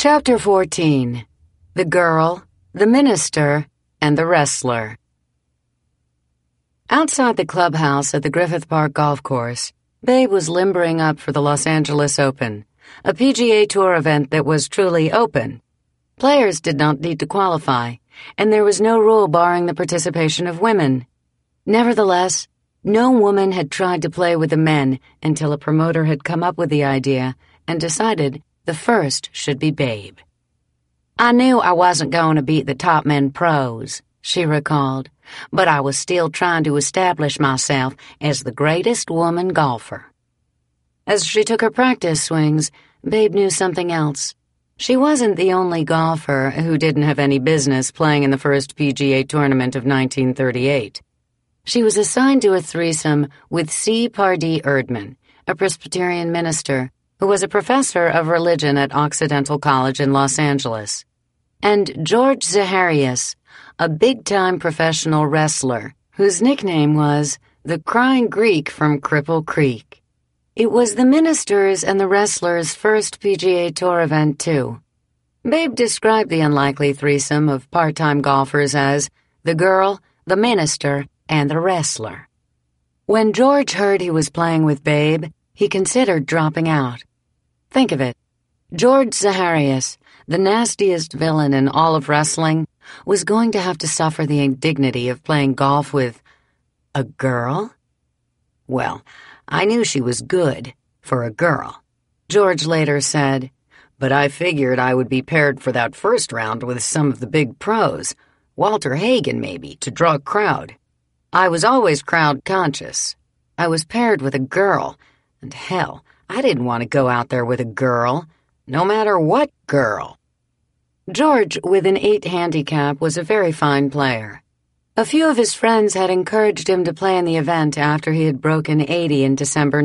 Chapter 14. The Girl, the Minister, and the Wrestler. Outside the clubhouse at the Griffith Park Golf Course, Babe was limbering up for the Los Angeles Open, a PGA Tour event that was truly open. Players did not need to qualify, and there was no rule barring the participation of women. Nevertheless, no woman had tried to play with the men until a promoter had come up with the idea and decided the first should be Babe. "I knew I wasn't going to beat the top men pros," she recalled, "but I was still trying to establish myself as the greatest woman golfer." As she took her practice swings, Babe knew something else. She wasn't the only golfer who didn't have any business playing in the first PGA tournament of 1938. She was assigned to a threesome with C. Pardee Erdman, a Presbyterian minister who was a professor of religion at Occidental College in Los Angeles, and George Zaharias, a big-time professional wrestler whose nickname was the Crying Greek from Cripple Creek. It was the minister's and the wrestler's first PGA Tour event, too. Babe described the unlikely threesome of part-time golfers as the girl, the minister, and the wrestler. When George heard he was playing with Babe, he considered dropping out. Think of it. George Zaharias, the nastiest villain in all of wrestling, was going to have to suffer the indignity of playing golf with a girl? "Well, I knew she was good for a girl," George later said, "but I figured I would be paired for that first round with some of the big pros, Walter Hagen maybe, to draw a crowd. I was always crowd conscious. I was paired with a girl, and hell, I didn't want to go out there with a girl, no matter what girl." George, with an 8 handicap, was a very fine player. A few of his friends had encouraged him to play in the event after he had broken 80 in December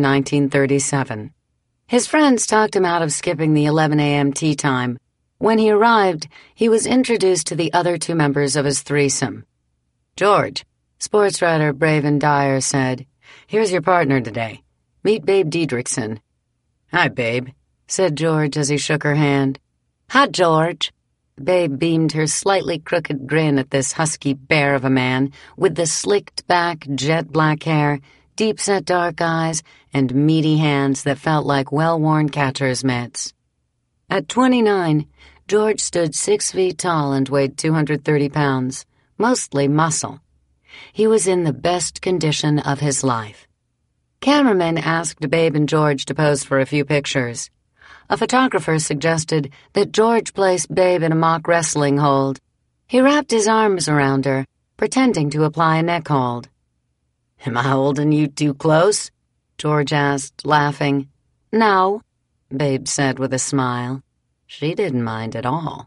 1937. His friends talked him out of skipping the 11 a.m. tee time. When he arrived, he was introduced to the other 2 members of his threesome. "George," sports writer Braven Dyer said, "here's your partner today. Meet Babe Diedrichson." "Hi, Babe," said George as he shook her hand. "Hi, George." Babe beamed her slightly crooked grin at this husky bear of a man with the slicked-back, jet-black hair, deep-set dark eyes, and meaty hands that felt like well-worn catcher's mitts. At 29, George stood 6 feet tall and weighed 230 pounds, mostly muscle. He was in the best condition of his life. Cameramen asked Babe and George to pose for a few pictures. A photographer suggested that George place Babe in a mock wrestling hold. He wrapped his arms around her, pretending to apply a neck hold. "Am I holding you too close?" George asked, laughing. "No," Babe said with a smile. She didn't mind at all.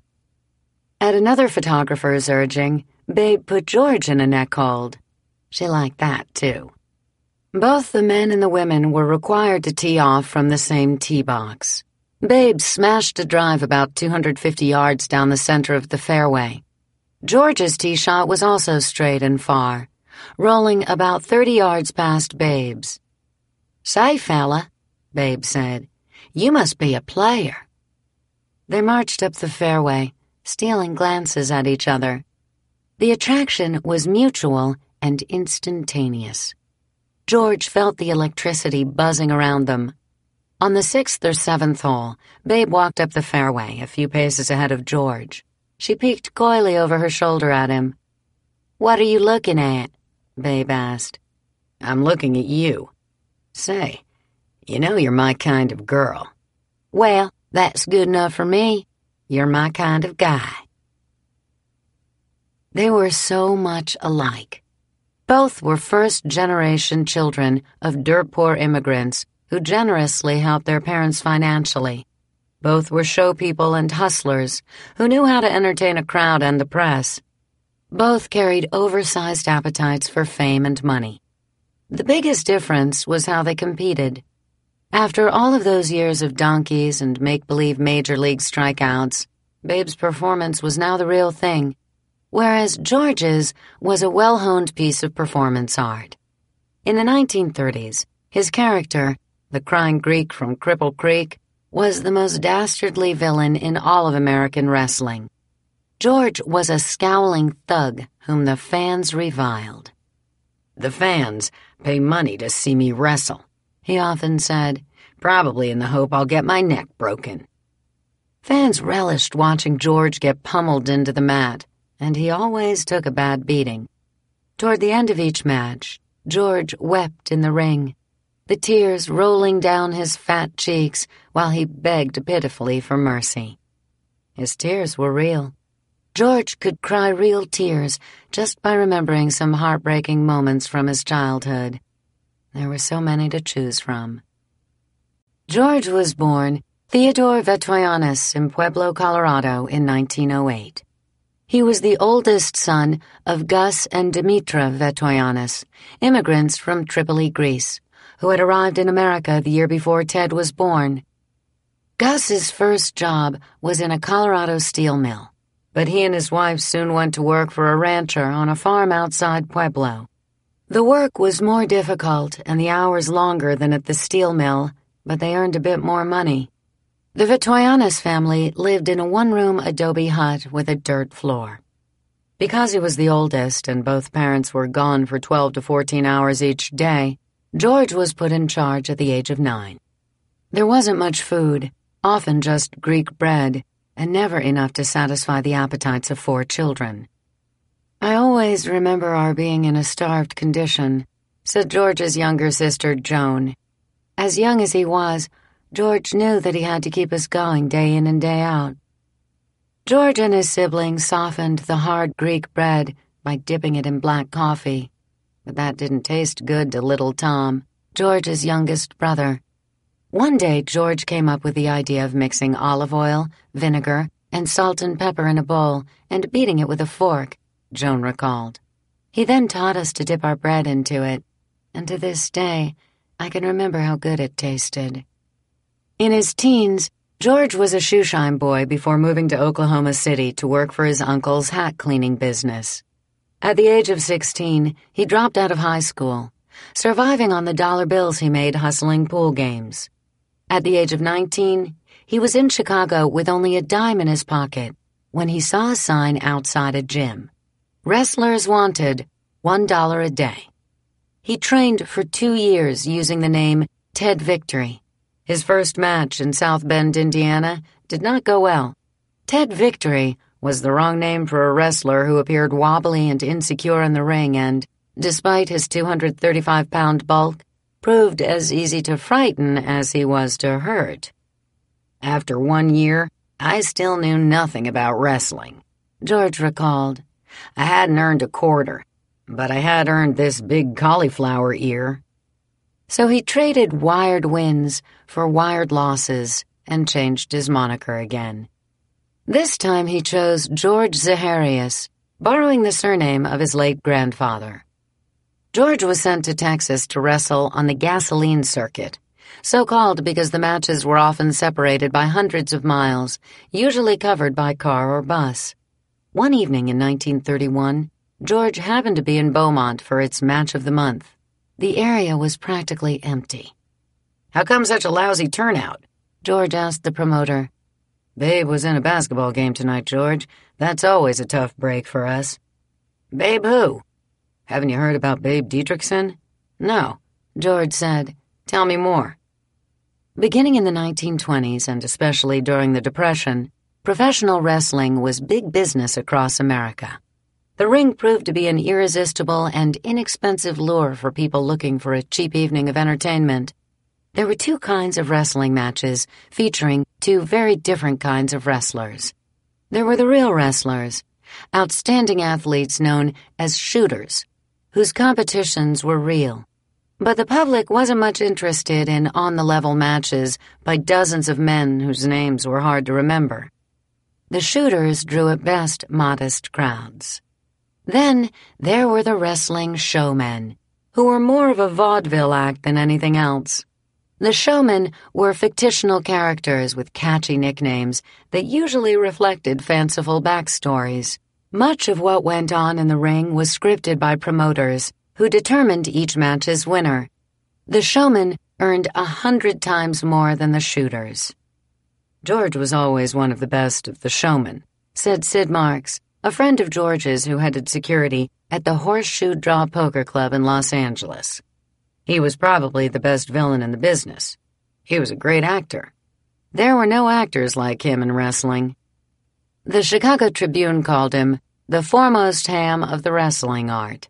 At another photographer's urging, Babe put George in a neck hold. She liked that, too. Both the men and the women were required to tee off from the same tee box. Babe smashed a drive about 250 yards down the center of the fairway. George's tee shot was also straight and far, rolling about 30 yards past Babe's. "Say, fella," Babe said, "you must be a player." They marched up the fairway, stealing glances at each other. The attraction was mutual and instantaneous. George felt the electricity buzzing around them. On the 6th or 7th hole, Babe walked up the fairway, a few paces ahead of George. She peeked coyly over her shoulder at him. "What are you looking at?" Babe asked. "I'm looking at you. Say, you know you're my kind of girl." "Well, that's good enough for me. You're my kind of guy." They were so much alike. Both were first-generation children of dirt-poor immigrants who generously helped their parents financially. Both were show people and hustlers who knew how to entertain a crowd and the press. Both carried oversized appetites for fame and money. The biggest difference was how they competed. After all of those years of donkeys and make-believe major league strikeouts, Babe's performance was now the real thing, whereas George's was a well-honed piece of performance art. In the 1930s, his character, the Crying Greek from Cripple Creek, was the most dastardly villain in all of American wrestling. George was a scowling thug whom the fans reviled. "The fans pay money to see me wrestle," he often said, "probably in the hope I'll get my neck broken." Fans relished watching George get pummeled into the mat, and he always took a bad beating. Toward the end of each match, George wept in the ring, the tears rolling down his fat cheeks while he begged pitifully for mercy. His tears were real. George could cry real tears just by remembering some heartbreaking moments from his childhood. There were so many to choose from. George was born Theodore Vetoyanis in Pueblo, Colorado in 1908. He was the oldest son of Gus and Dimitra Vetoyanis, immigrants from Tripoli, Greece, who had arrived in America the year before Ted was born. Gus's first job was in a Colorado steel mill, but he and his wife soon went to work for a rancher on a farm outside Pueblo. The work was more difficult and the hours longer than at the steel mill, but they earned a bit more money. The Vetoyanis family lived in a one-room adobe hut with a dirt floor. Because he was the oldest and both parents were gone for 12 to 14 hours each day, George was put in charge at the age of 9. There wasn't much food, often just Greek bread, and never enough to satisfy the appetites of 4 children. "I always remember our being in a starved condition," said George's younger sister, Joan. As young as he was, George knew that he had to keep us going day in and day out. George and his siblings softened the hard Greek bread by dipping it in black coffee, but that didn't taste good to little Tom, George's youngest brother. One day, George came up with the idea of mixing olive oil, vinegar, and salt and pepper in a bowl and beating it with a fork, Joan recalled. He then taught us to dip our bread into it, and to this day, I can remember how good it tasted. In his teens, George was a shoeshine boy before moving to Oklahoma City to work for his uncle's hat cleaning business. At the age of 16, he dropped out of high school, surviving on the dollar bills he made hustling pool games. At the age of 19, he was in Chicago with only a dime in his pocket when he saw a sign outside a gym. "Wrestlers wanted, $1 a day." He trained for 2 years using the name Ted Victory. His first match in South Bend, Indiana, did not go well. Ted Victory was the wrong name for a wrestler who appeared wobbly and insecure in the ring and, despite his 235-pound bulk, proved as easy to frighten as he was to hurt. "After 1 year, I still knew nothing about wrestling," George recalled. "I hadn't earned a quarter, but I had earned this big cauliflower ear." So he traded wired wins for wired losses and changed his moniker again. This time he chose George Zaharias, borrowing the surname of his late grandfather. George was sent to Texas to wrestle on the gasoline circuit, so called because the matches were often separated by hundreds of miles, usually covered by car or bus. One evening in 1931, George happened to be in Beaumont for its match of the month. The area was practically empty. "How come such a lousy turnout?" George asked the promoter. "Babe was in a basketball game tonight, George. That's always a tough break for us." "Babe who?" "Haven't you heard about Babe Dietrichson?" "No," George said. "Tell me more." Beginning in the 1920s, and especially during the Depression, professional wrestling was big business across America. The ring proved to be an irresistible and inexpensive lure for people looking for a cheap evening of entertainment. There were 2 kinds of wrestling matches featuring 2 very different kinds of wrestlers. There were the real wrestlers, outstanding athletes known as shooters, whose competitions were real. But the public wasn't much interested in on-the-level matches by dozens of men whose names were hard to remember. The shooters drew at best modest crowds. Then there were the wrestling showmen, who were more of a vaudeville act than anything else. The showmen were fictional characters with catchy nicknames that usually reflected fanciful backstories. Much of what went on in the ring was scripted by promoters, who determined each match's winner. The showmen earned 100 times more than the shooters. George was always one of the best of the showmen, said Sid Marks, a friend of George's who headed security at the Horseshoe Draw Poker Club in Los Angeles. He was probably the best villain in the business. He was a great actor. There were no actors like him in wrestling. The Chicago Tribune called him the foremost ham of the wrestling art.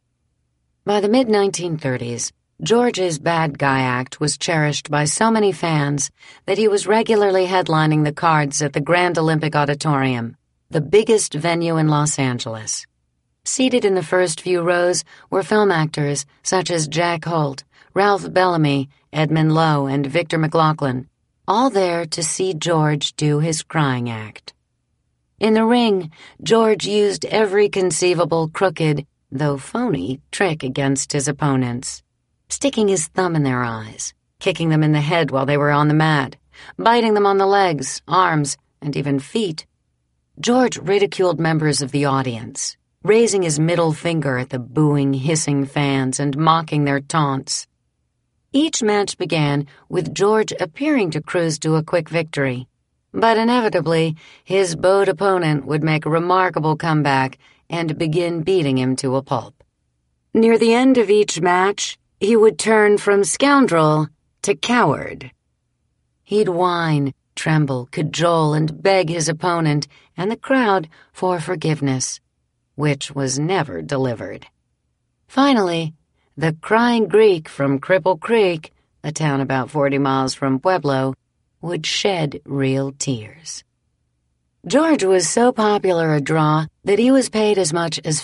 By the mid-1930s, George's bad guy act was cherished by so many fans that he was regularly headlining the cards at the Grand Olympic Auditorium, the biggest venue in Los Angeles. Seated in the first few rows were film actors such as Jack Holt, Ralph Bellamy, Edmund Lowe, and Victor McLaughlin, all there to see George do his crying act. In the ring, George used every conceivable crooked, though phony, trick against his opponents. Sticking his thumb in their eyes, kicking them in the head while they were on the mat, biting them on the legs, arms, and even feet. George ridiculed members of the audience, raising his middle finger at the booing, hissing fans and mocking their taunts. Each match began with George appearing to cruise to a quick victory, but inevitably his bowed opponent would make a remarkable comeback and begin beating him to a pulp. Near the end of each match, he would turn from scoundrel to coward. He'd whine, tremble, cajole, and beg his opponent and the crowd for forgiveness, which was never delivered. Finally, the crying Greek from Cripple Creek, a town about 40 miles from Pueblo, would shed real tears. George was so popular a draw that he was paid as much as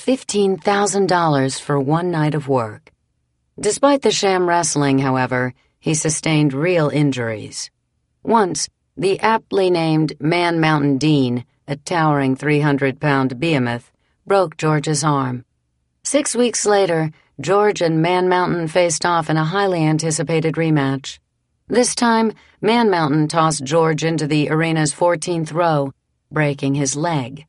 $15,000 for one night of work. Despite the sham wrestling, however, he sustained real injuries. Once, the aptly named Man Mountain Dean, a towering 300-pound behemoth, broke George's arm. 6 weeks later, George and Man Mountain faced off in a highly anticipated rematch. This time, Man Mountain tossed George into the arena's 14th row, breaking his leg.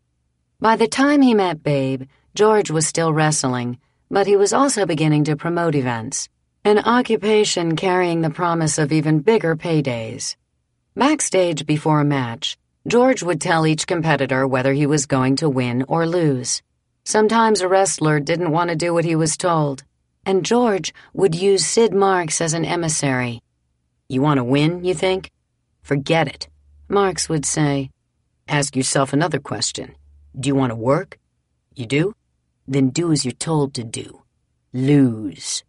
By the time he met Babe, George was still wrestling, but he was also beginning to promote events, an occupation carrying the promise of even bigger paydays. Backstage before a match, George would tell each competitor whether he was going to win or lose. Sometimes a wrestler didn't want to do what he was told, and George would use Sid Marks as an emissary. "You want to win, you think? Forget it," Marks would say. "Ask yourself another question. Do you want to work? You do? Then do as you're told to do. Lose."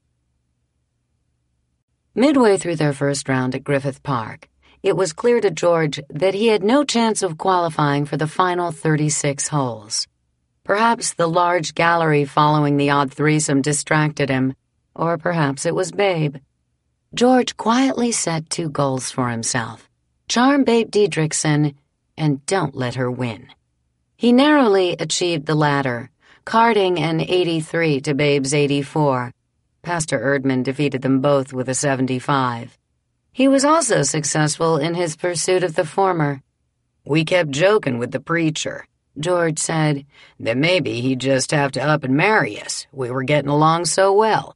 Midway through their first round at Griffith Park, it was clear to George that he had no chance of qualifying for the final 36 holes. Perhaps the large gallery following the odd threesome distracted him, or perhaps it was Babe. George quietly set 2 goals for himself: charm Babe Diedrichson and don't let her win. He narrowly achieved the latter, carding an 83 to Babe's 84. Pastor Erdman defeated them both with a 75. He was also successful in his pursuit of the former. "We kept joking with the preacher," George said, "that maybe he'd just have to up and marry us. We were getting along so well."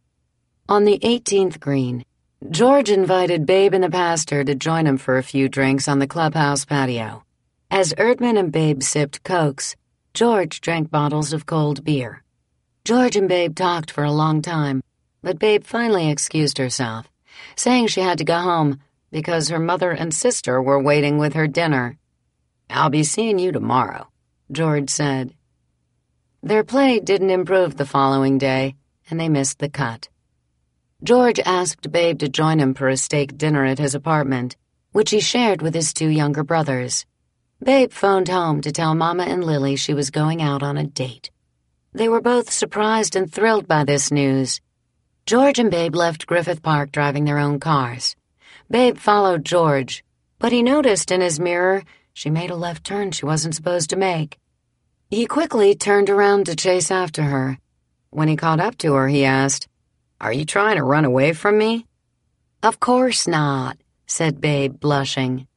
On the 18th green, George invited Babe and the pastor to join him for a few drinks on the clubhouse patio. As Erdman and Babe sipped Cokes, George drank bottles of cold beer. George and Babe talked for a long time, but Babe finally excused herself, saying she had to go home because her mother and sister were waiting with her dinner. "I'll be seeing you tomorrow," George said. Their play didn't improve the following day, and they missed the cut. George asked Babe to join him for a steak dinner at his apartment, which he shared with his 2 younger brothers. Babe phoned home to tell Mama and Lily she was going out on a date. They were both surprised and thrilled by this news. George and Babe left Griffith Park driving their own cars. Babe followed George, but he noticed in his mirror she made a left turn she wasn't supposed to make. He quickly turned around to chase after her. When he caught up to her, he asked, "Are you trying to run away from me?" "Of course not," said Babe, blushing.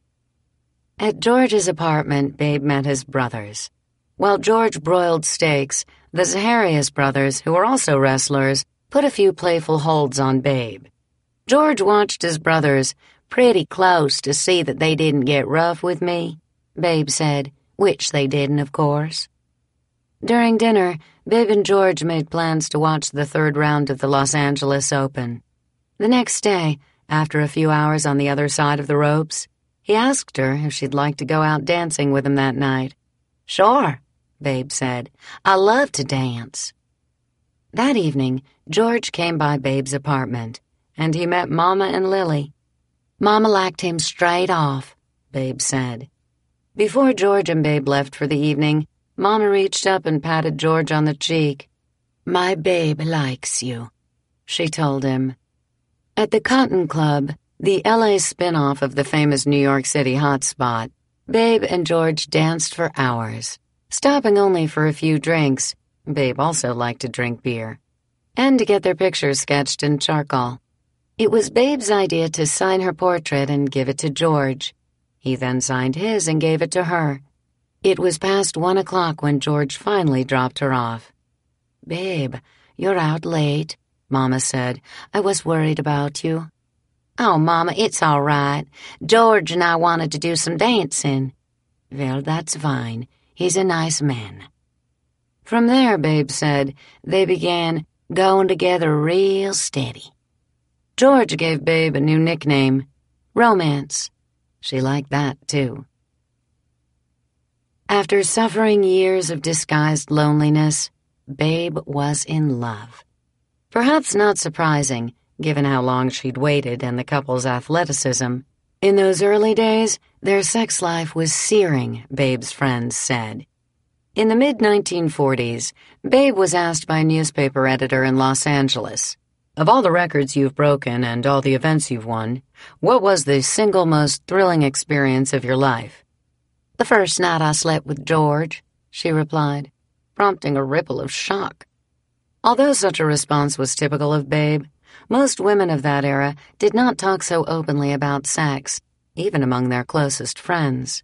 At George's apartment, Babe met his brothers. While George broiled steaks, the Zaharias brothers, who were also wrestlers, put a few playful holds on Babe. George watched his brothers, pretty close to see that they didn't get rough with me," Babe said, which they didn't, of course. During dinner, Babe and George made plans to watch the third round of the Los Angeles Open. The next day, after a few hours on the other side of the ropes, he asked her if she'd like to go out dancing with him that night. "Sure," Babe said. "I love to dance." That evening, George came by Babe's apartment, and he met Mama and Lily. "Mama liked him straight off," Babe said. Before George and Babe left for the evening, Mama reached up and patted George on the cheek. "My babe likes you," she told him. At the Cotton Club, the LA spin-off of the famous New York City hotspot, Babe and George danced for hours, stopping only for a few drinks. Babe also liked to drink beer, and to get their pictures sketched in charcoal. It was Babe's idea to sign her portrait and give it to George. He then signed his and gave it to her. It was past 1 o'clock when George finally dropped her off. "Babe, you're out late," Mama said. "I was worried about you." "Oh, Mama, it's all right. George and I wanted to do some dancing." "Well, that's fine. He's a nice man." From there, Babe said, they began going together real steady. George gave Babe a new nickname, Romance. She liked that, too. After suffering years of disguised loneliness, Babe was in love. Perhaps not surprising, given how long she'd waited and the couple's athleticism. In those early days, their sex life was searing, Babe's friends said. In the mid-1940s, Babe was asked by a newspaper editor in Los Angeles, "Of all the records you've broken and all the events you've won, what was the single most thrilling experience of your life?" "The first night I slept with George," she replied, prompting a ripple of shock. Although such a response was typical of Babe, most women of that era did not talk so openly about sex, even among their closest friends.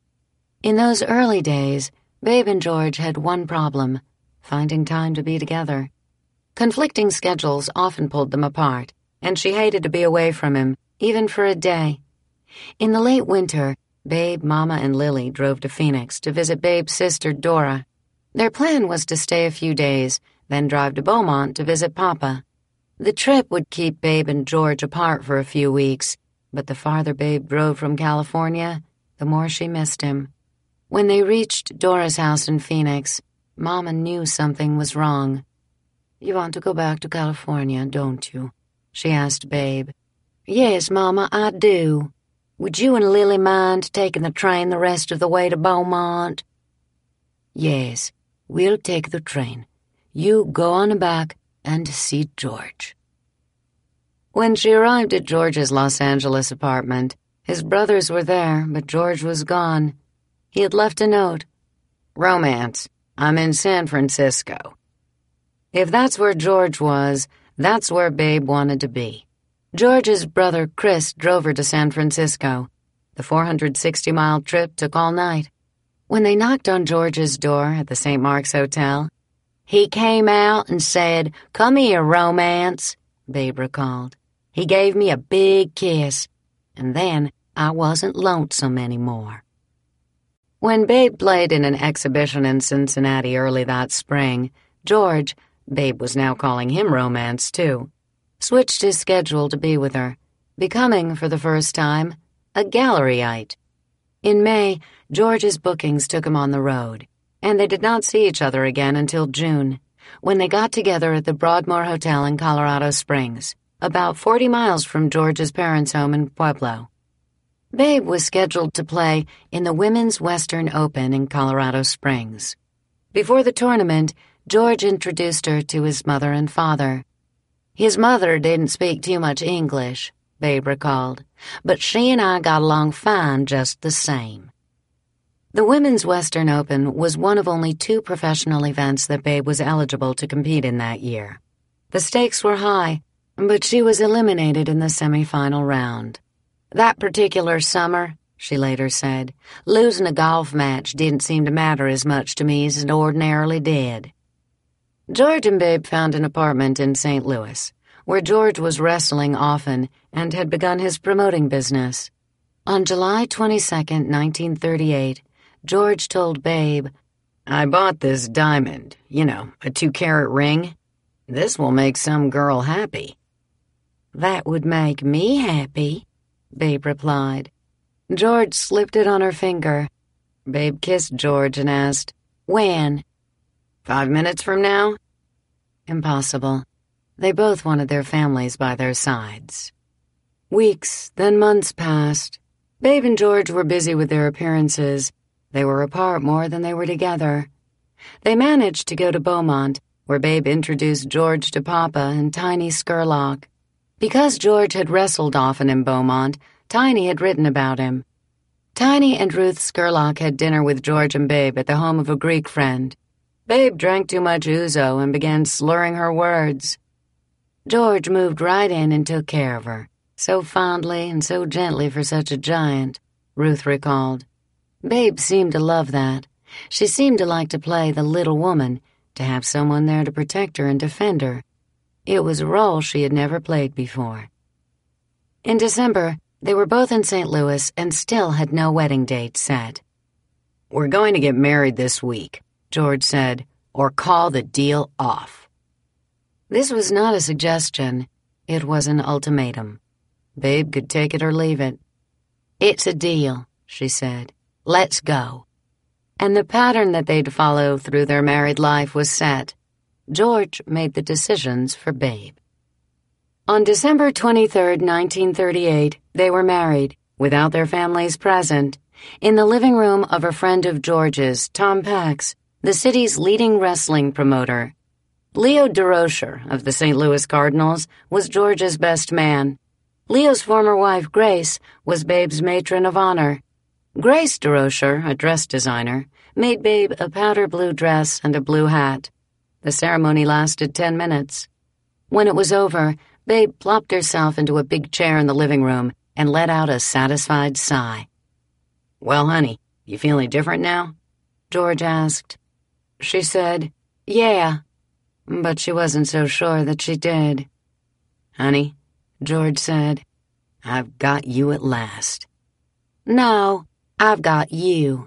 In those early days, Babe and George had one problem: finding time to be together. Conflicting schedules often pulled them apart, and she hated to be away from him, even for a day. In the late winter, Babe, Mama, and Lily drove to Phoenix to visit Babe's sister, Dora. Their plan was to stay a few days, then drive to Beaumont to visit Papa. The trip would keep Babe and George apart for a few weeks, but the farther Babe drove from California, the more she missed him. When they reached Dora's house in Phoenix, Mama knew something was wrong. "You want to go back to California, don't you?" she asked Babe. "Yes, Mama, I do. Would you and Lily mind taking the train the rest of the way to Beaumont?" "Yes, we'll take the train. You go on back and see George." When she arrived at George's Los Angeles apartment, his brothers were there, but George was gone. He had left a note. "Romance, I'm in San Francisco." If that's where George was, that's where Babe wanted to be. George's brother Chris drove her to San Francisco. The 460-mile trip took all night. When they knocked on George's door at the St. Mark's Hotel, "He came out and said, 'Come here, Romance,'" Babe recalled. "He gave me a big kiss, and then I wasn't lonesome anymore." When Babe played in an exhibition in Cincinnati early that spring, George, Babe was now calling him Romance too, switched his schedule to be with her, becoming, for the first time, a galleryite. In May, George's bookings took him on the road, and they did not see each other again until June, when they got together at the Broadmoor Hotel in Colorado Springs, about 40 miles from George's parents' home in Pueblo. Babe was scheduled to play in the Women's Western Open in Colorado Springs. Before the tournament, George introduced her to his mother and father. "His mother didn't speak too much English," Babe recalled, "but she and I got along fine just the same." The Women's Western Open was one of only 2 professional events that Babe was eligible to compete in that year. The stakes were high, but she was eliminated in the semifinal round. "That particular summer," she later said, "losing a golf match didn't seem to matter as much to me as it ordinarily did." George and Babe found an apartment in St. Louis, where George was wrestling often and had begun his promoting business. On July 22, 1938, George told Babe, "I bought this diamond, a 2-carat ring. This will make some girl happy." "That would make me happy," Babe replied. George slipped it on her finger. Babe kissed George and asked, "When?" 5 minutes from now?" Impossible. They both wanted their families by their sides. Weeks, then months passed. Babe and George were busy with their appearances. They were apart more than they were together. They managed to go to Beaumont, where Babe introduced George to Papa and Tiny Scurlock. Because George had wrestled often in Beaumont, Tiny had written about him. Tiny and Ruth Scurlock had dinner with George and Babe at the home of a Greek friend. Babe drank too much ouzo and began slurring her words. George moved right in and took care of her, so fondly and so gently for such a giant, Ruth recalled. Babe seemed to love that. She seemed to like to play the little woman, to have someone there to protect her and defend her. It was a role she had never played before. In December, they were both in St. Louis and still had no wedding date set. "We're going to get married this week," George said, "or call the deal off." This was not a suggestion. It was an ultimatum. Babe could take it or leave it. "It's a deal," she said. "Let's go." And the pattern that they'd follow through their married life was set. George made the decisions for Babe. On December 23, 1938, they were married, without their families present, in the living room of a friend of George's, Tom Pax, the city's leading wrestling promoter. Leo Durocher of the St. Louis Cardinals was George's best man. Leo's former wife, Grace, was Babe's matron of honor. Grace Durocher, a dress designer, made Babe a powder blue dress and a blue hat. The ceremony lasted 10 minutes. When it was over, Babe plopped herself into a big chair in the living room and let out a satisfied sigh. "Well, honey, you feel any different now?" George asked. She said, "Yeah," but she wasn't so sure that she did. "Honey," George said, "I've got you at last." "No, I've got you."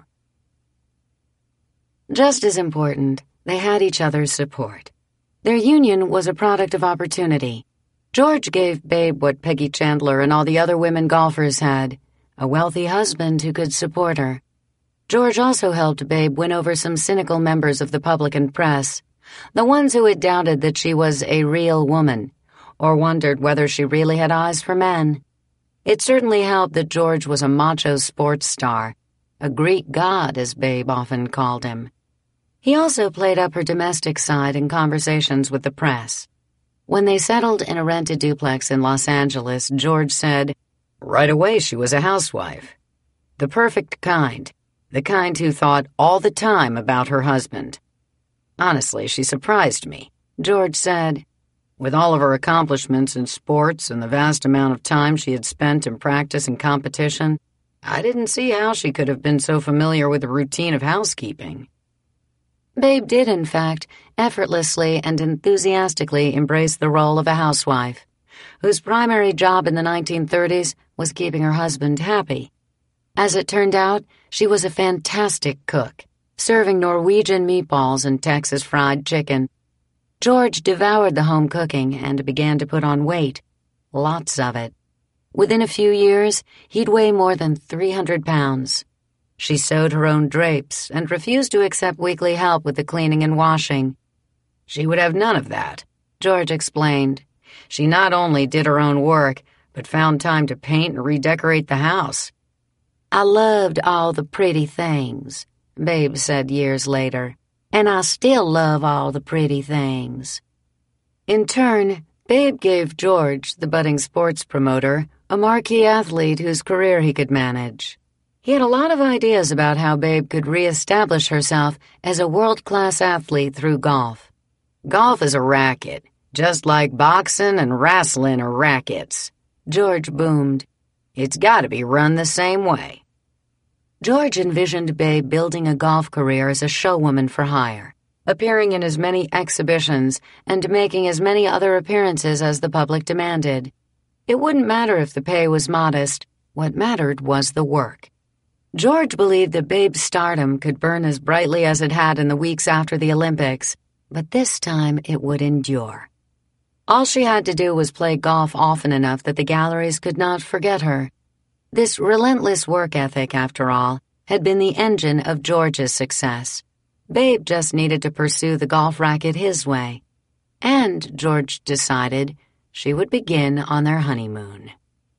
Just as important, they had each other's support. Their union was a product of opportunity. George gave Babe what Peggy Chandler and all the other women golfers had, a wealthy husband who could support her. George also helped Babe win over some cynical members of the public and press, the ones who had doubted that she was a real woman, or wondered whether she really had eyes for men. It certainly helped that George was a macho sports star, a Greek god, as Babe often called him. He also played up her domestic side in conversations with the press. When they settled in a rented duplex in Los Angeles, George said, "Right away she was a housewife. The perfect kind, the kind who thought all the time about her husband. Honestly, she surprised me," George said. With all of her accomplishments in sports and the vast amount of time she had spent in practice and competition, I didn't see how she could have been so familiar with the routine of housekeeping. Babe did, in fact, effortlessly and enthusiastically embrace the role of a housewife, whose primary job in the 1930s was keeping her husband happy. As it turned out, she was a fantastic cook, serving Norwegian meatballs and Texas fried chicken. George devoured the home cooking and began to put on weight, lots of it. Within a few years, he'd weigh more than 300 pounds. She sewed her own drapes and refused to accept weekly help with the cleaning and washing. She would have none of that, George explained. She not only did her own work, but found time to paint and redecorate the house. "I loved all the pretty things," Babe said years later, "and I still love all the pretty things." In turn, Babe gave George, the budding sports promoter, a marquee athlete whose career he could manage. He had a lot of ideas about how Babe could reestablish herself as a world-class athlete through golf. "Golf is a racket, just like boxing and wrestling are rackets," George boomed. "It's got to be run the same way." George envisioned Babe building a golf career as a showwoman for hire, appearing in as many exhibitions and making as many other appearances as the public demanded. It wouldn't matter if the pay was modest. What mattered was the work. George believed that Babe's stardom could burn as brightly as it had in the weeks after the Olympics, but this time it would endure. All she had to do was play golf often enough that the galleries could not forget her. This relentless work ethic, after all, had been the engine of George's success. Babe just needed to pursue the golf racket his way. And, George decided, she would begin on their honeymoon.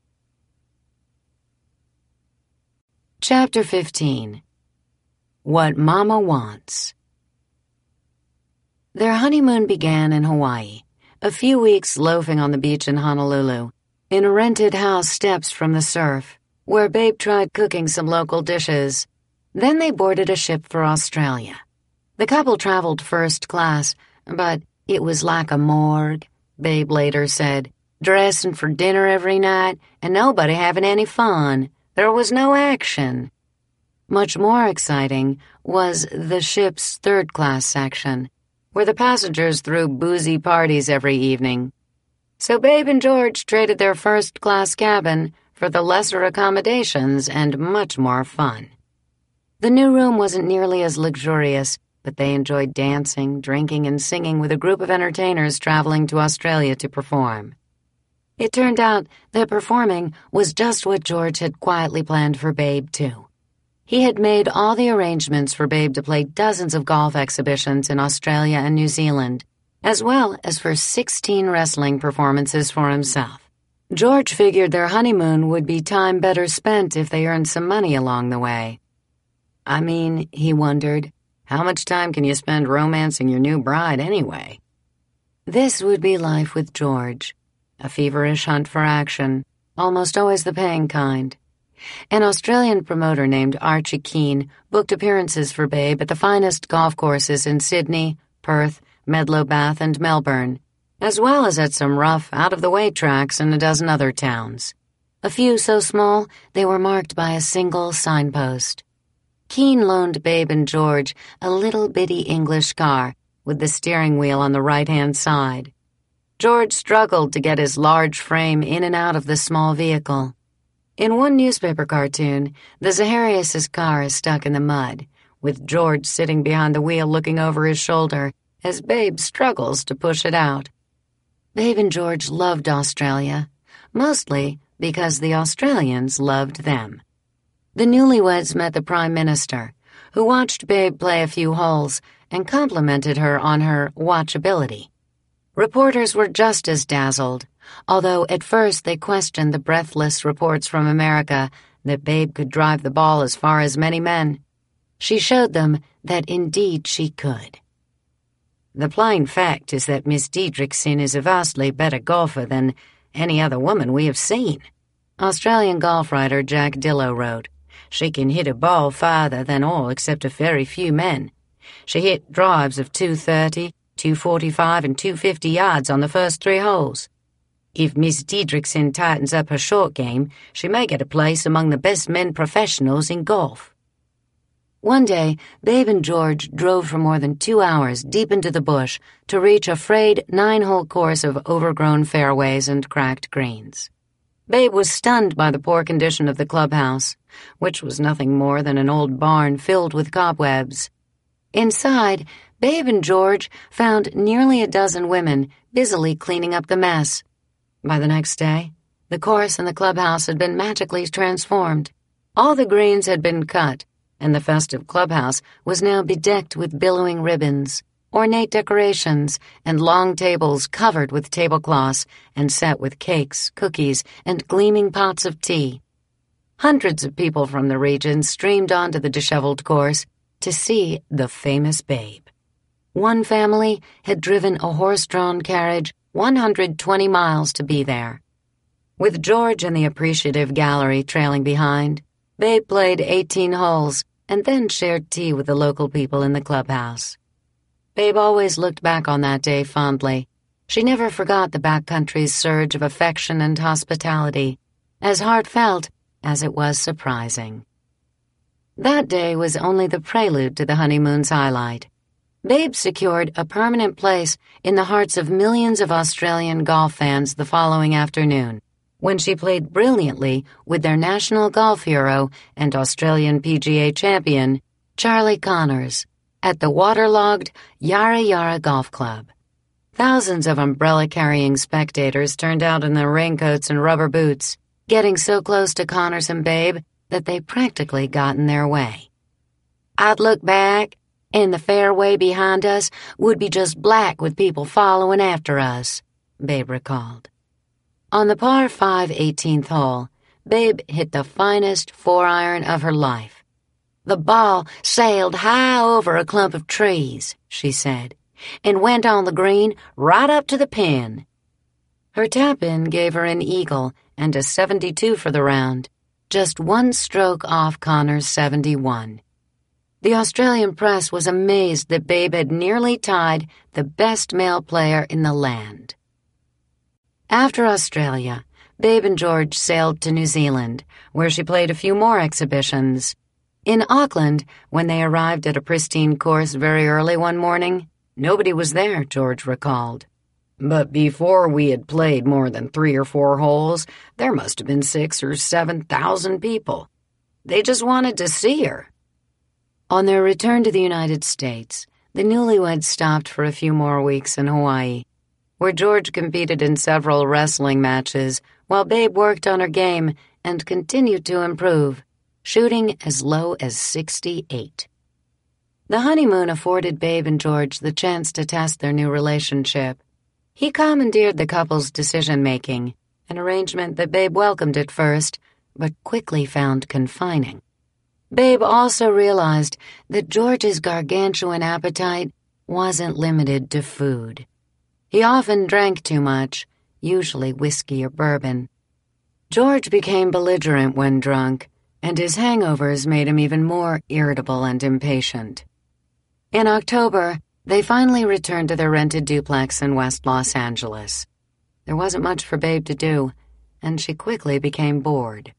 Chapter 15. What Mama Wants. Their honeymoon began in Hawaii, a few weeks loafing on the beach in Honolulu, in a rented house steps from the surf, where Babe tried cooking some local dishes. Then they boarded a ship for Australia. The couple traveled first class, but it was like a morgue, Babe later said, dressing for dinner every night and nobody having any fun. There was no action. Much more exciting was the ship's third-class section, where the passengers threw boozy parties every evening. So Babe and George traded their first-class cabin for the lesser accommodations and much more fun. The new room wasn't nearly as luxurious, but they enjoyed dancing, drinking, and singing with a group of entertainers traveling to Australia to perform. It turned out that performing was just what George had quietly planned for Babe, too. He had made all the arrangements for Babe to play dozens of golf exhibitions in Australia and New Zealand, as well as for 16 wrestling performances for himself. George figured their honeymoon would be time better spent if they earned some money along the way. I mean, he wondered, how much time can you spend romancing your new bride anyway? This would be life with George. A feverish hunt for action, almost always the paying kind. An Australian promoter named Archie Keane booked appearances for Babe at the finest golf courses in Sydney, Perth, Medlow-Bath, and Melbourne, as well as at some rough, out-of-the-way tracks in a dozen other towns. A few so small they were marked by a single signpost. Keane loaned Babe and George a little bitty English car with the steering wheel on the right-hand side. George struggled to get his large frame in and out of the small vehicle. In one newspaper cartoon, the Zaharias' car is stuck in the mud, with George sitting behind the wheel looking over his shoulder as Babe struggles to push it out. Babe and George loved Australia, mostly because the Australians loved them. The newlyweds met the Prime Minister, who watched Babe play a few holes and complimented her on her watchability. Reporters were just as dazzled, although at first they questioned the breathless reports from America that Babe could drive the ball as far as many men. She showed them that indeed she could. The plain fact is that Miss Diedrichsen is a vastly better golfer than any other woman we have seen, Australian golf writer Jack Dillow wrote. She can hit a ball farther than all except a very few men. She hit drives of 230, 245, and 250 yards on the first 3 holes. If Miss Diedrichsen tightens up her short game, she may get a place among the best men professionals in golf. One day, Babe and George drove for more than 2 hours deep into the bush to reach a frayed 9-hole course of overgrown fairways and cracked greens. Babe was stunned by the poor condition of the clubhouse, which was nothing more than an old barn filled with cobwebs. Inside, Babe and George found nearly a dozen women busily cleaning up the mess. By the next day, the course and the clubhouse had been magically transformed. All the greens had been cut, and the festive clubhouse was now bedecked with billowing ribbons, ornate decorations, and long tables covered with tablecloths and set with cakes, cookies, and gleaming pots of tea. Hundreds of people from the region streamed onto the disheveled course to see the famous Babe. One family had driven a horse-drawn carriage 120 miles to be there. With George and the appreciative gallery trailing behind, Babe played 18 holes and then shared tea with the local people in the clubhouse. Babe always looked back on that day fondly. She never forgot the backcountry's surge of affection and hospitality, as heartfelt as it was surprising. That day was only the prelude to the honeymoon's highlight. Babe secured a permanent place in the hearts of millions of Australian golf fans the following afternoon, when she played brilliantly with their national golf hero and Australian PGA champion, Charlie Connors, at the waterlogged Yarra Yarra Golf Club. Thousands of umbrella-carrying spectators turned out in their raincoats and rubber boots, getting so close to Connors and Babe that they practically got in their way. I'd look back, and the fairway behind us would be just black with people following after us, Babe recalled. On the par 5 18th hole, Babe hit the finest 4-iron of her life. The ball sailed high over a clump of trees, she said, and went on the green right up to the pin. Her tap-in gave her an eagle and a 72 for the round, just one stroke off Connors' 71. The Australian press was amazed that Babe had nearly tied the best male player in the land. After Australia, Babe and George sailed to New Zealand, where she played a few more exhibitions. In Auckland, when they arrived at a pristine course very early one morning, nobody was there, George recalled. But before we had played more than 3 or 4 holes, there must have been 6,000 or 7,000 people. They just wanted to see her. On their return to the United States, the newlyweds stopped for a few more weeks in Hawaii, where George competed in several wrestling matches while Babe worked on her game and continued to improve, shooting as low as 68. The honeymoon afforded Babe and George the chance to test their new relationship. He commandeered the couple's decision-making, an arrangement that Babe welcomed at first, but quickly found confining. Babe also realized that George's gargantuan appetite wasn't limited to food. He often drank too much, usually whiskey or bourbon. George became belligerent when drunk, and his hangovers made him even more irritable and impatient. In October, they finally returned to their rented duplex in West Los Angeles. There wasn't much for Babe to do, and she quickly became bored.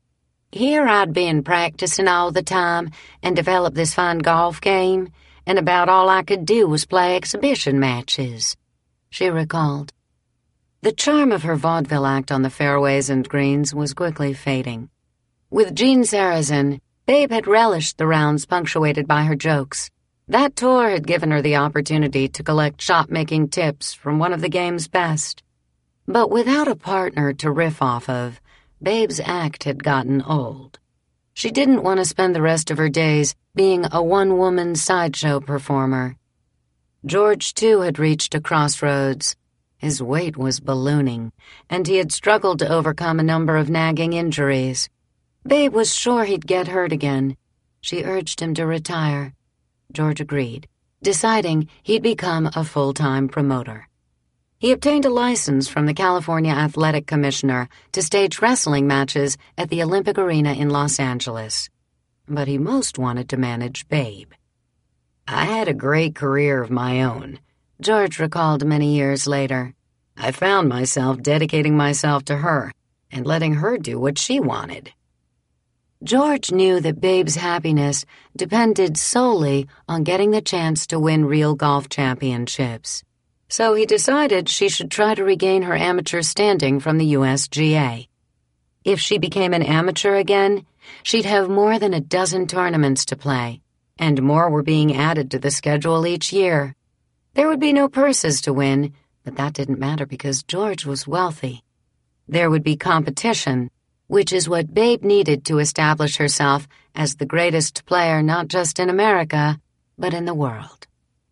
Here I'd been practicing all the time and developed this fine golf game, and about all I could do was play exhibition matches, she recalled. The charm of her vaudeville act on the fairways and greens was quickly fading. With Gene Sarazen, Babe had relished the rounds punctuated by her jokes. That tour had given her the opportunity to collect shot-making tips from one of the game's best. But without a partner to riff off of, Babe's act had gotten old. She didn't want to spend the rest of her days being a one-woman sideshow performer. George, too, had reached a crossroads. His weight was ballooning, and he had struggled to overcome a number of nagging injuries. Babe was sure he'd get hurt again. She urged him to retire. George agreed, deciding he'd become a full-time promoter. He obtained a license from the California Athletic Commissioner to stage wrestling matches at the Olympic Arena in Los Angeles. But he most wanted to manage Babe. I had a great career of my own, George recalled many years later. I found myself dedicating myself to her and letting her do what she wanted. George knew that Babe's happiness depended solely on getting the chance to win real golf championships. So he decided she should try to regain her amateur standing from the USGA. If she became an amateur again, she'd have more than a dozen tournaments to play, and more were being added to the schedule each year. There would be no purses to win, but that didn't matter because George was wealthy. There would be competition, which is what Babe needed to establish herself as the greatest player not just in America, but in the world.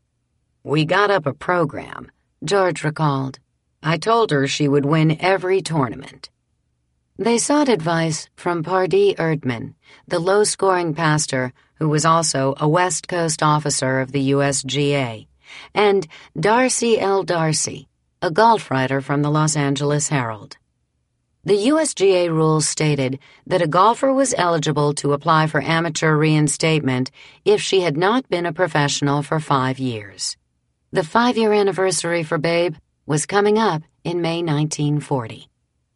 We got up a program, George recalled. I told her she would win every tournament. They sought advice from Pardee Erdman, the low-scoring pastor who was also a West Coast officer of the USGA, and Darcy L. Darcy, a golf writer from the Los Angeles Herald. The USGA rules stated that a golfer was eligible to apply for amateur reinstatement if she had not been a professional for 5 years. The 5-year anniversary for Babe was coming up in May 1940.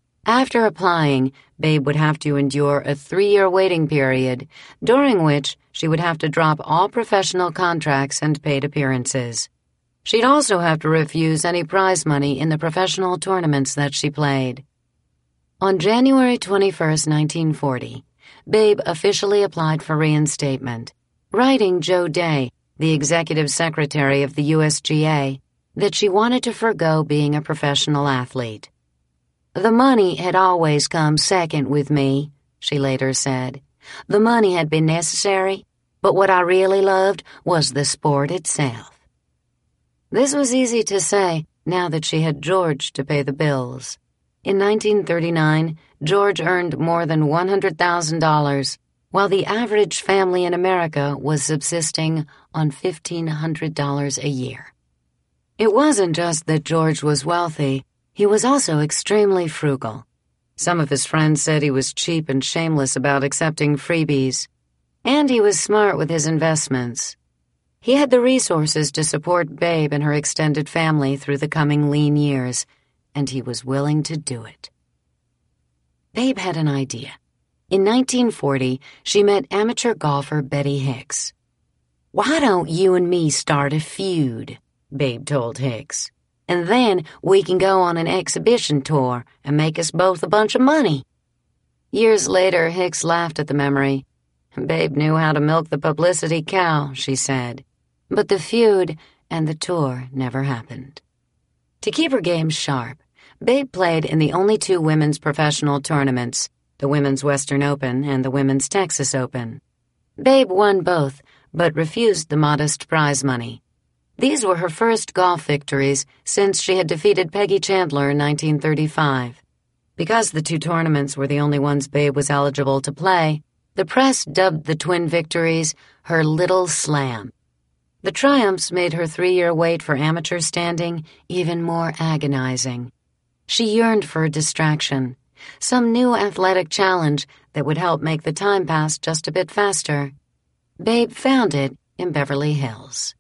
After applying, Babe would have to endure a 3-year waiting period, during which she would have to drop all professional contracts and paid appearances. She'd also have to refuse any prize money in the professional tournaments that she played. On January 21, 1940, Babe officially applied for reinstatement, writing Joe Day, the executive secretary of the USGA, that she wanted to forgo being a professional athlete. "The money had always come second with me," she later said. "The money had been necessary, but what I really loved was the sport itself." This was easy to say now that she had George to pay the bills. In 1939, George earned more than $100,000, while the average family in America was subsisting on $1,500 a year. It wasn't just that George was wealthy, he was also extremely frugal. Some of his friends said he was cheap and shameless about accepting freebies, and he was smart with his investments. He had the resources to support Babe and her extended family through the coming lean years, and he was willing to do it. Babe had an idea. In 1940, she met amateur golfer Betty Hicks. "Why don't you and me start a feud?" Babe told Hicks. "And then we can go on an exhibition tour and make us both a bunch of money." Years later, Hicks laughed at the memory. Babe knew how to milk the publicity cow, she said. But the feud and the tour never happened. To keep her game sharp, Babe played in the only two women's professional tournaments, the Women's Western Open and the Women's Texas Open. Babe won both, but refused the modest prize money. These were her first golf victories since she had defeated Peggy Chandler in 1935. Because the two tournaments were the only ones Babe was eligible to play, the press dubbed the twin victories her Little Slam. The triumphs made her 3-year wait for amateur standing even more agonizing. She yearned for a distraction, some new athletic challenge that would help make the time pass just a bit faster. Babe found it in Beverly Hills.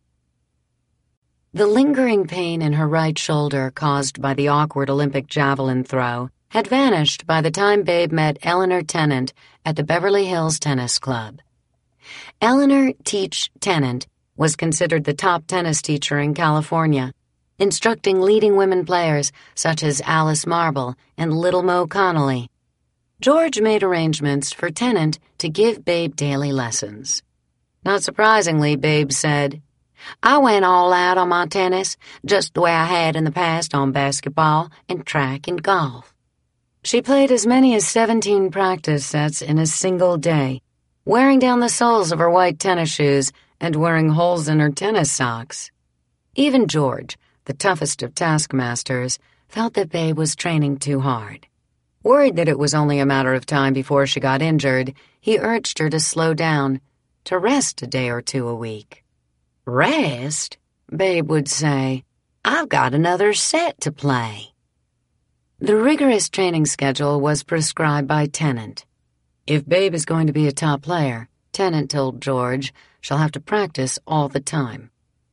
The lingering pain in her right shoulder caused by the awkward Olympic javelin throw had vanished by the time Babe met Eleanor Tennant at the Beverly Hills Tennis Club. Eleanor Teach Tennant was considered the top tennis teacher in California, instructing leading women players such as Alice Marble and Little Mo Connolly. George made arrangements for Tennant to give Babe daily lessons. Not surprisingly, Babe said, "I went all out on my tennis, just the way I had in the past on basketball and track and golf." She played as many as 17 practice sets in a single day, wearing down the soles of her white tennis shoes and wearing holes in her tennis socks. Even George, the toughest of taskmasters, felt that Babe was training too hard. Worried that it was only a matter of time before she got injured, he urged her to slow down, to rest a day or two a week. "Rest?" Babe would say. "I've got another set to play." The rigorous training schedule was prescribed by Tennant. If Babe is going to be a top player, Tennant told George, she'll have to practice all the time.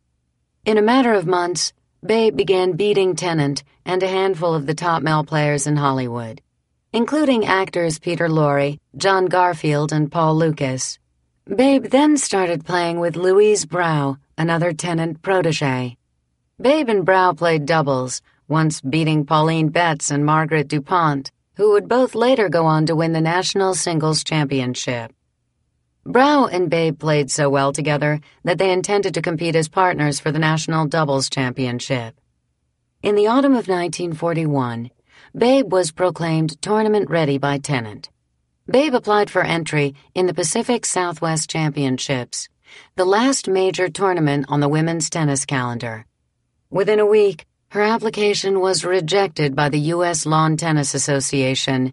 In a matter of months, Babe began beating Tennant and a handful of the top male players in Hollywood, including actors Peter Lorre, John Garfield, and Paul Lucas. Babe then started playing with Louise Brough, another Tennant protege. Babe and Brough played doubles, once beating Pauline Betts and Margaret DuPont, who would both later go on to win the National Singles Championship. Brough and Babe played so well together that they intended to compete as partners for the National Doubles Championship. In the autumn of 1941, Babe was proclaimed tournament-ready by Tennant. Babe applied for entry in the Pacific Southwest Championships, the last major tournament on the women's tennis calendar. Within a week, her application was rejected by the U.S. Lawn Tennis Association,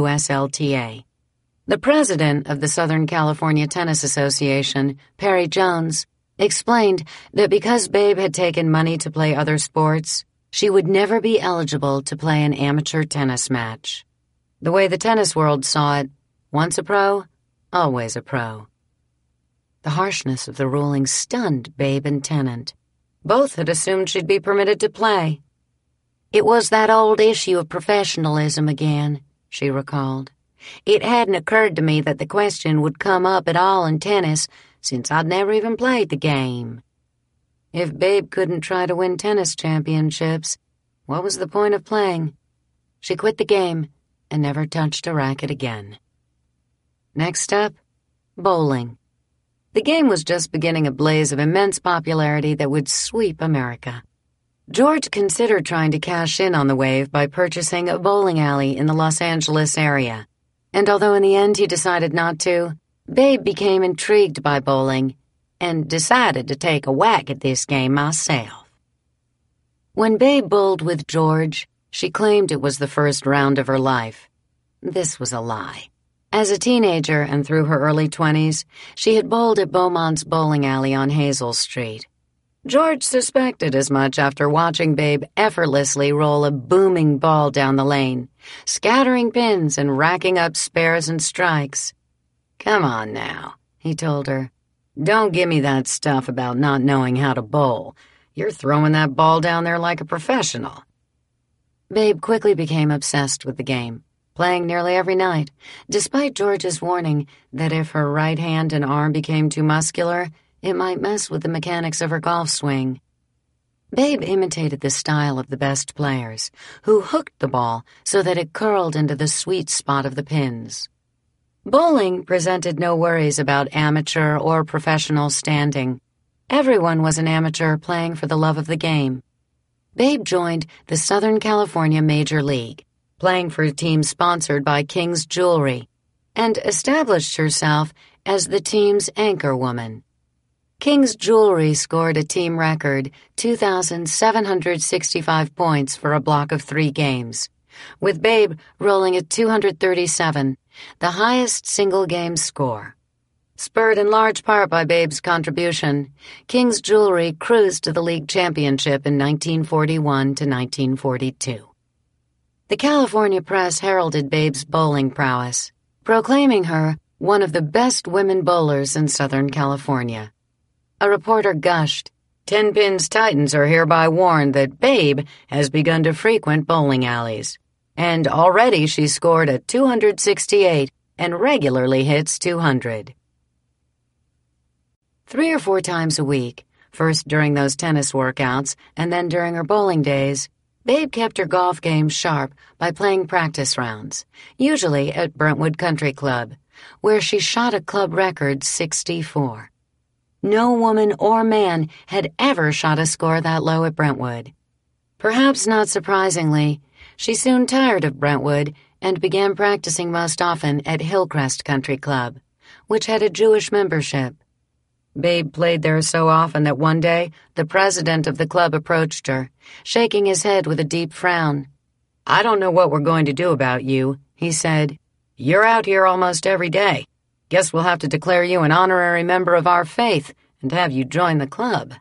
USLTA. The president of the Southern California Tennis Association, Perry Jones, explained that because Babe had taken money to play other sports, she would never be eligible to play an amateur tennis match. The way the tennis world saw it, once a pro, always a pro. The harshness of the ruling stunned Babe and Tennant. Both had assumed she'd be permitted to play. "It was that old issue of professionalism again," she recalled. It hadn't occurred to me that the question would come up at all in tennis, since I'd never even played the game. If Babe couldn't try to win tennis championships, what was the point of playing? She quit the game and never touched a racket again. Next up, bowling. The game was just beginning a blaze of immense popularity that would sweep America. George considered trying to cash in on the wave by purchasing a bowling alley in the Los Angeles area. And although in the end he decided not to, Babe became intrigued by bowling and decided to take a whack at this game myself. When Babe bowled with George, she claimed it was the first round of her life. This was a lie. As a teenager and through her early 20s, she had bowled at Beaumont's bowling alley on Hazel Street. George suspected as much after watching Babe effortlessly roll a booming ball down the lane, scattering pins and racking up spares and strikes. "Come on now," he told her. "Don't give me that stuff about not knowing how to bowl. You're throwing that ball down there like a professional." Babe quickly became obsessed with the game, playing nearly every night, despite George's warning that if her right hand and arm became too muscular, it might mess with the mechanics of her golf swing. Babe imitated the style of the best players, who hooked the ball so that it curled into the sweet spot of the pins. Bowling presented no worries about amateur or professional standing. Everyone was an amateur playing for the love of the game. Babe joined the Southern California Major League, playing for a team sponsored by King's Jewelry, and established herself as the team's anchor woman. King's Jewelry scored a team record 2,765 points for a block of 3 games, with Babe rolling at 237, the highest single-game score. Spurred in large part by Babe's contribution, King's Jewelry cruised to the league championship in 1941 to 1942. The California press heralded Babe's bowling prowess, proclaiming her one of the best women bowlers in Southern California. A reporter gushed, "Ten Pins Titans are hereby warned that Babe has begun to frequent bowling alleys, and already she's scored a 268 and regularly hits 200. 3 or 4 times a week, first during those tennis workouts and then during her bowling days, Babe kept her golf game sharp by playing practice rounds, usually at Brentwood Country Club, where she shot a club record 64. No woman or man had ever shot a score that low at Brentwood. Perhaps not surprisingly, she soon tired of Brentwood and began practicing most often at Hillcrest Country Club, which had a Jewish membership. Babe played there so often that one day the president of the club approached her, shaking his head with a deep frown. "I don't know what we're going to do about you," he said. "You're out here almost every day. Guess we'll have to declare you an honorary member of our faith and have you join the club."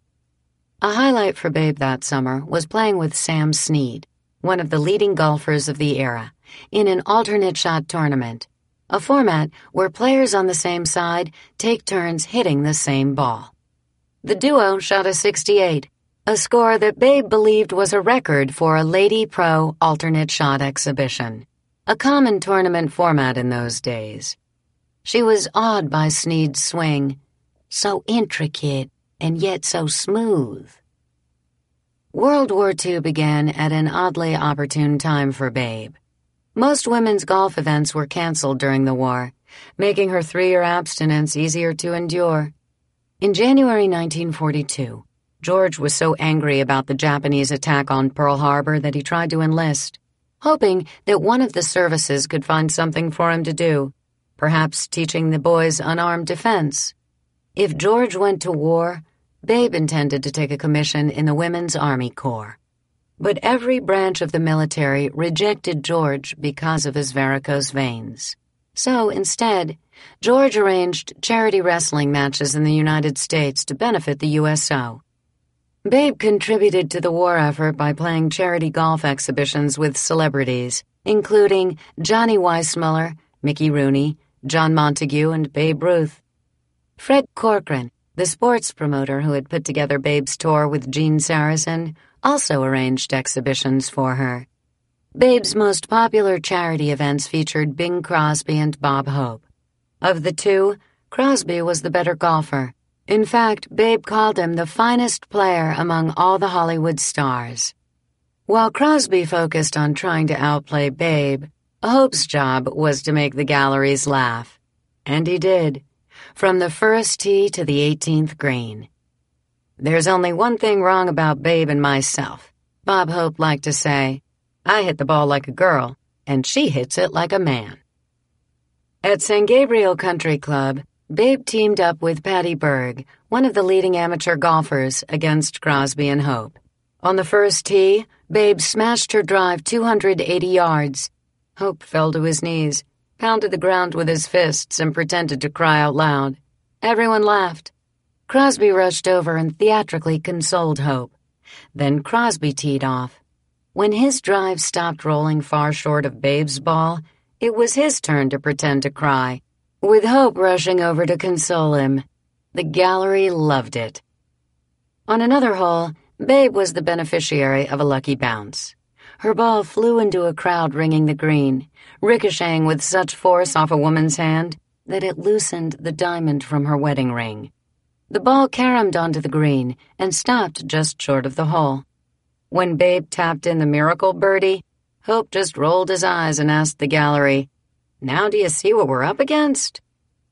A highlight for Babe that summer was playing with Sam Snead, one of the leading golfers of the era, in an alternate shot tournament, a format where players on the same side take turns hitting the same ball. The duo shot a 68, a score that Babe believed was a record for a Lady Pro alternate shot exhibition, a common tournament format in those days. She was awed by Snead's swing, so intricate and yet so smooth. World War II began at an oddly opportune time for Babe. Most women's golf events were canceled during the war, making her 3-year abstinence easier to endure. In January 1942, George was so angry about the Japanese attack on Pearl Harbor that he tried to enlist, hoping that one of the services could find something for him to do, perhaps teaching the boys unarmed defense. If George went to war, Babe intended to take a commission in the Women's Army Corps. But every branch of the military rejected George because of his varicose veins. So instead, George arranged charity wrestling matches in the United States to benefit the USO. Babe contributed to the war effort by playing charity golf exhibitions with celebrities, including Johnny Weissmuller, Mickey Rooney, John Montague, and Babe Ruth. Fred Corcoran, the sports promoter who had put together Babe's tour with Gene Saracen, also arranged exhibitions for her. Babe's most popular charity events featured Bing Crosby and Bob Hope. Of the two, Crosby was the better golfer. In fact, Babe called him the finest player among all the Hollywood stars. While Crosby focused on trying to outplay Babe, Hope's job was to make the galleries laugh. And he did, from the first tee to the 18th green. "There's only one thing wrong about Babe and myself," Bob Hope liked to say. "I hit the ball like a girl, and she hits it like a man." At San Gabriel Country Club, Babe teamed up with Patty Berg, one of the leading amateur golfers, against Crosby and Hope. On the first tee, Babe smashed her drive 280 yards. Hope fell to his knees, pounded the ground with his fists, and pretended to cry out loud. Everyone laughed. Crosby rushed over and theatrically consoled Hope. Then Crosby teed off. When his drive stopped rolling far short of Babe's ball, it was his turn to pretend to cry, with Hope rushing over to console him. The gallery loved it. On another hole, Babe was the beneficiary of a lucky bounce. Her ball flew into a crowd ringing the green, ricocheting with such force off a woman's hand that it loosened the diamond from her wedding ring. The ball caromed onto the green and stopped just short of the hole. When Babe tapped in the miracle birdie, Hope just rolled his eyes and asked the gallery, "Now do you see what we're up against?"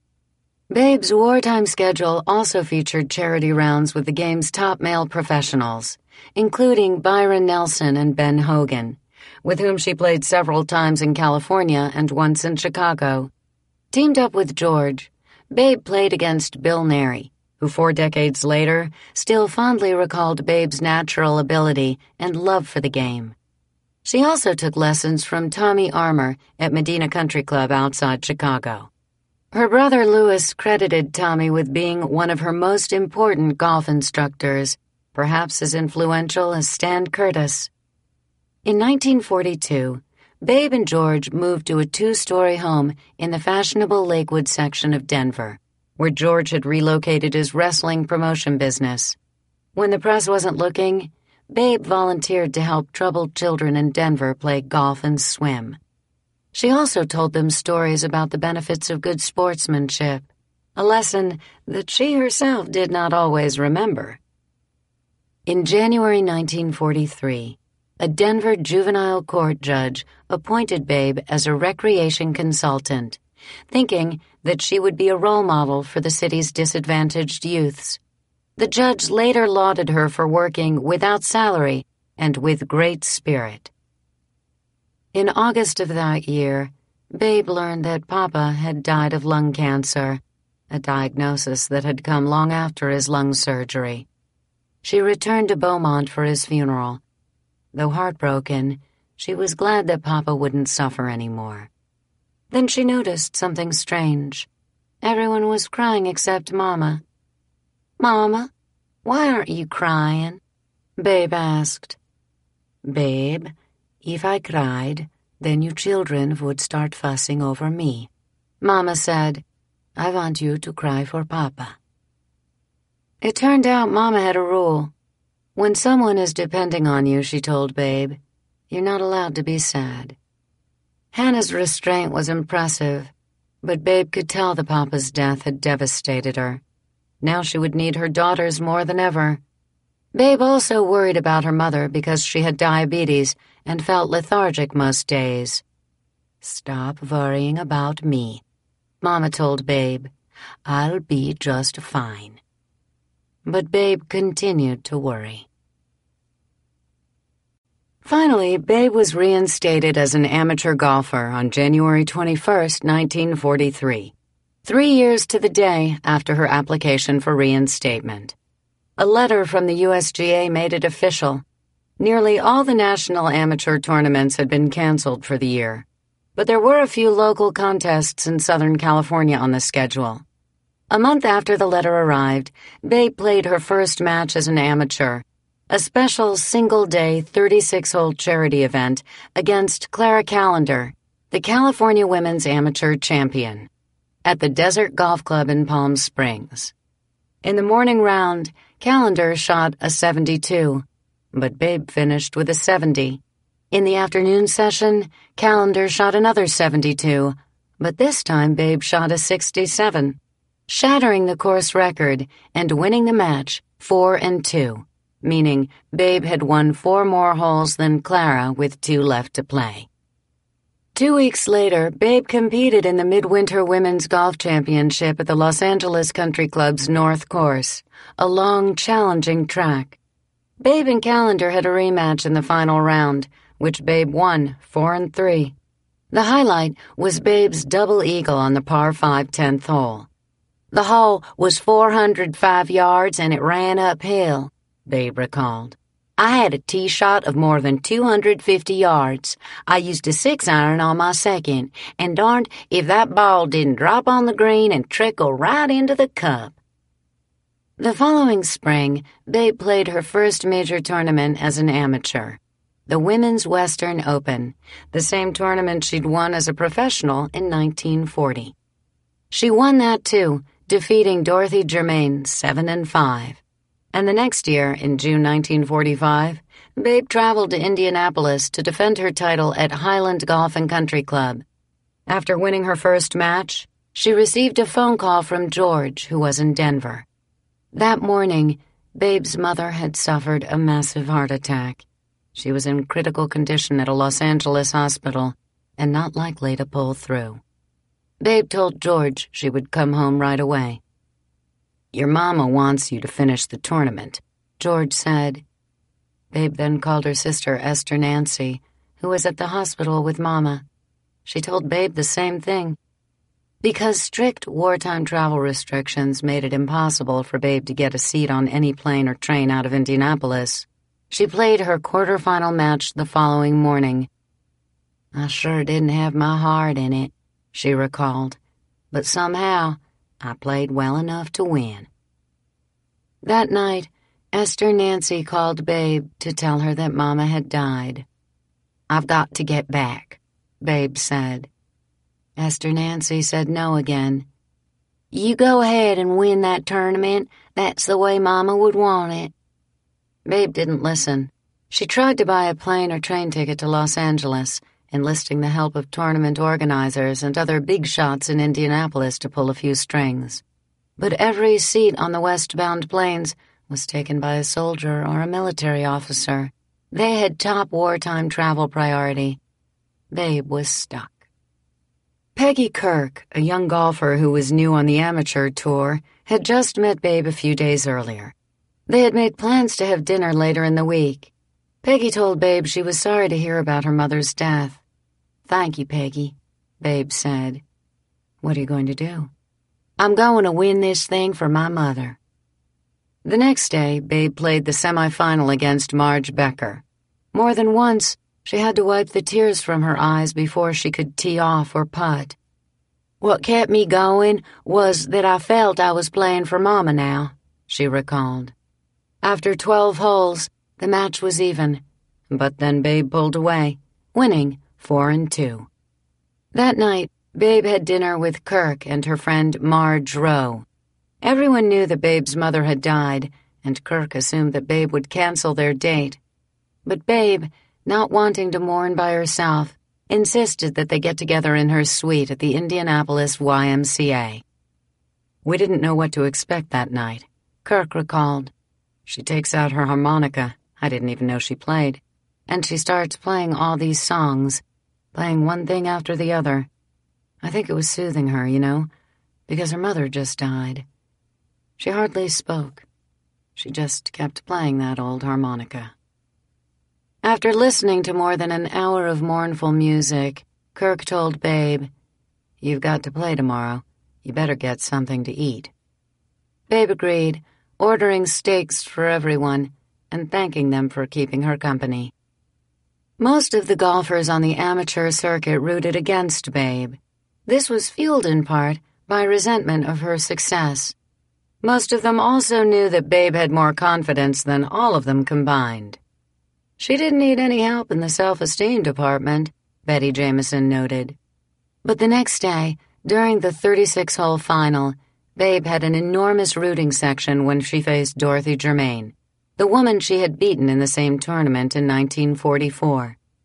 Babe's wartime schedule also featured charity rounds with the game's top male professionals, including Byron Nelson and Ben Hogan, with whom she played several times in California and once in Chicago. Teamed up with George, Babe played against Bill Neri, who 4 decades later still fondly recalled Babe's natural ability and love for the game. She also took lessons from Tommy Armour at Medina Country Club outside Chicago. Her brother Louis credited Tommy with being one of her most important golf instructors, perhaps as influential as Stan Curtis. In 1942, Babe and George moved to a 2-story home in the fashionable Lakewood section of Denver, where George had relocated his wrestling promotion business. When the press wasn't looking, Babe volunteered to help troubled children in Denver play golf and swim. She also told them stories about the benefits of good sportsmanship, a lesson that she herself did not always remember. In January 1943, a Denver juvenile court judge appointed Babe as a recreation consultant, thinking that she would be a role model for the city's disadvantaged youths. The judge later lauded her for working without salary and with great spirit. In August of that year, Babe learned that Papa had died of lung cancer, a diagnosis that had come long after his lung surgery. She returned to Beaumont for his funeral. Though heartbroken, she was glad that Papa wouldn't suffer anymore. Then she noticed something strange. Everyone was crying except Mama. "Mama, why aren't you crying?" Babe asked. "Babe, if I cried, then you children would start fussing over me." Mama said, "I want you to cry for Papa." It turned out Mama had a rule. When someone is depending on you, she told Babe, you're not allowed to be sad. Hannah's restraint was impressive, but Babe could tell the Papa's death had devastated her. Now she would need her daughters more than ever. Babe also worried about her mother because she had diabetes and felt lethargic most days. "Stop worrying about me," Mama told Babe. "I'll be just fine." But Babe continued to worry. Finally, Babe was reinstated as an amateur golfer on January 21, 1943, 3 years to the day after her application for reinstatement. A letter from the USGA made it official. Nearly all the national amateur tournaments had been canceled for the year, but there were a few local contests in Southern California on the schedule. A month after the letter arrived, Babe played her first match as an amateur, a special single-day 36-hole charity event against Clara Callender, the California Women's Amateur Champion, at the Desert Golf Club in Palm Springs. In the morning round, Callender shot a 72, but Babe finished with a 70. In the afternoon session, Callender shot another 72, but this time Babe shot a 67, shattering the course record and winning the match 4-2, meaning Babe had won 4 more holes than Clara with 2 left to play. 2 weeks later, Babe competed in the Midwinter Women's Golf Championship at the Los Angeles Country Club's North Course, a long, challenging track. Babe and Callender had a rematch in the final round, which Babe won 4-3. The highlight was Babe's double eagle on the par 5 10th hole. The hole was 405 yards and it ran uphill, Babe recalled. I had a tee shot of more than 250 yards. I used a 6-iron on my second, and darned if that ball didn't drop on the green and trickle right into the cup. The following spring, Babe played her first major tournament as an amateur, the Women's Western Open, the same tournament she'd won as a professional in 1940. She won that too, defeating Dorothy Germain 7-5. And the next year, in June 1945, Babe traveled to Indianapolis to defend her title at Highland Golf and Country Club. After winning her first match, she received a phone call from George, who was in Denver. That morning, Babe's mother had suffered a massive heart attack. She was in critical condition at a Los Angeles hospital and not likely to pull through. Babe told George she would come home right away. "Your mama wants you to finish the tournament," George said. Babe then called her sister Esther Nancy, who was at the hospital with Mama. She told Babe the same thing. Because strict wartime travel restrictions made it impossible for Babe to get a seat on any plane or train out of Indianapolis, she played her quarterfinal match the following morning. "I sure didn't have my heart in it," she recalled, "but somehow I played well enough to win." That night, Esther Nancy called Babe to tell her that Mama had died. "I've got to get back," Babe said. Esther Nancy said no again. "You go ahead and win that tournament. That's the way Mama would want it." Babe didn't listen. She tried to buy a plane or train ticket to Los Angeles, enlisting the help of tournament organizers and other big shots in Indianapolis to pull a few strings. But every seat on the westbound planes was taken by a soldier or a military officer. They had top wartime travel priority. Babe was stuck. Peggy Kirk, a young golfer who was new on the amateur tour, had just met Babe a few days earlier. They had made plans to have dinner later in the week. Peggy told Babe she was sorry to hear about her mother's death. "Thank you, Peggy," Babe said. "What are you going to do?" "I'm going to win this thing for my mother." The next day, Babe played the semifinal against Marge Becker. More than once, she had to wipe the tears from her eyes before she could tee off or putt. "What kept me going was that I felt I was playing for Mama now," she recalled. After 12 holes, the match was even, but then Babe pulled away, winning 4-2. That night, Babe had dinner with Kirk and her friend Marge Rowe. Everyone knew that Babe's mother had died, and Kirk assumed that Babe would cancel their date. But Babe, not wanting to mourn by herself, insisted that they get together in her suite at the Indianapolis YMCA. "We didn't know what to expect that night," Kirk recalled. "She takes out her harmonica, I didn't even know she played, and she starts playing all these songs, playing one thing after the other. I think it was soothing her, because her mother just died. She hardly spoke. She just kept playing that old harmonica." After listening to more than an hour of mournful music, Kirk told Babe, "You've got to play tomorrow. You better get something to eat." Babe agreed, ordering steaks for everyone and thanking them for keeping her company. Most of the golfers on the amateur circuit rooted against Babe. This was fueled in part by resentment of her success. Most of them also knew that Babe had more confidence than all of them combined. She didn't need any help in the self-esteem department, Betty Jameson noted. But the next day, during the 36-hole final, Babe had an enormous rooting section when she faced Dorothy Germain, the woman she had beaten in the same tournament in 1944.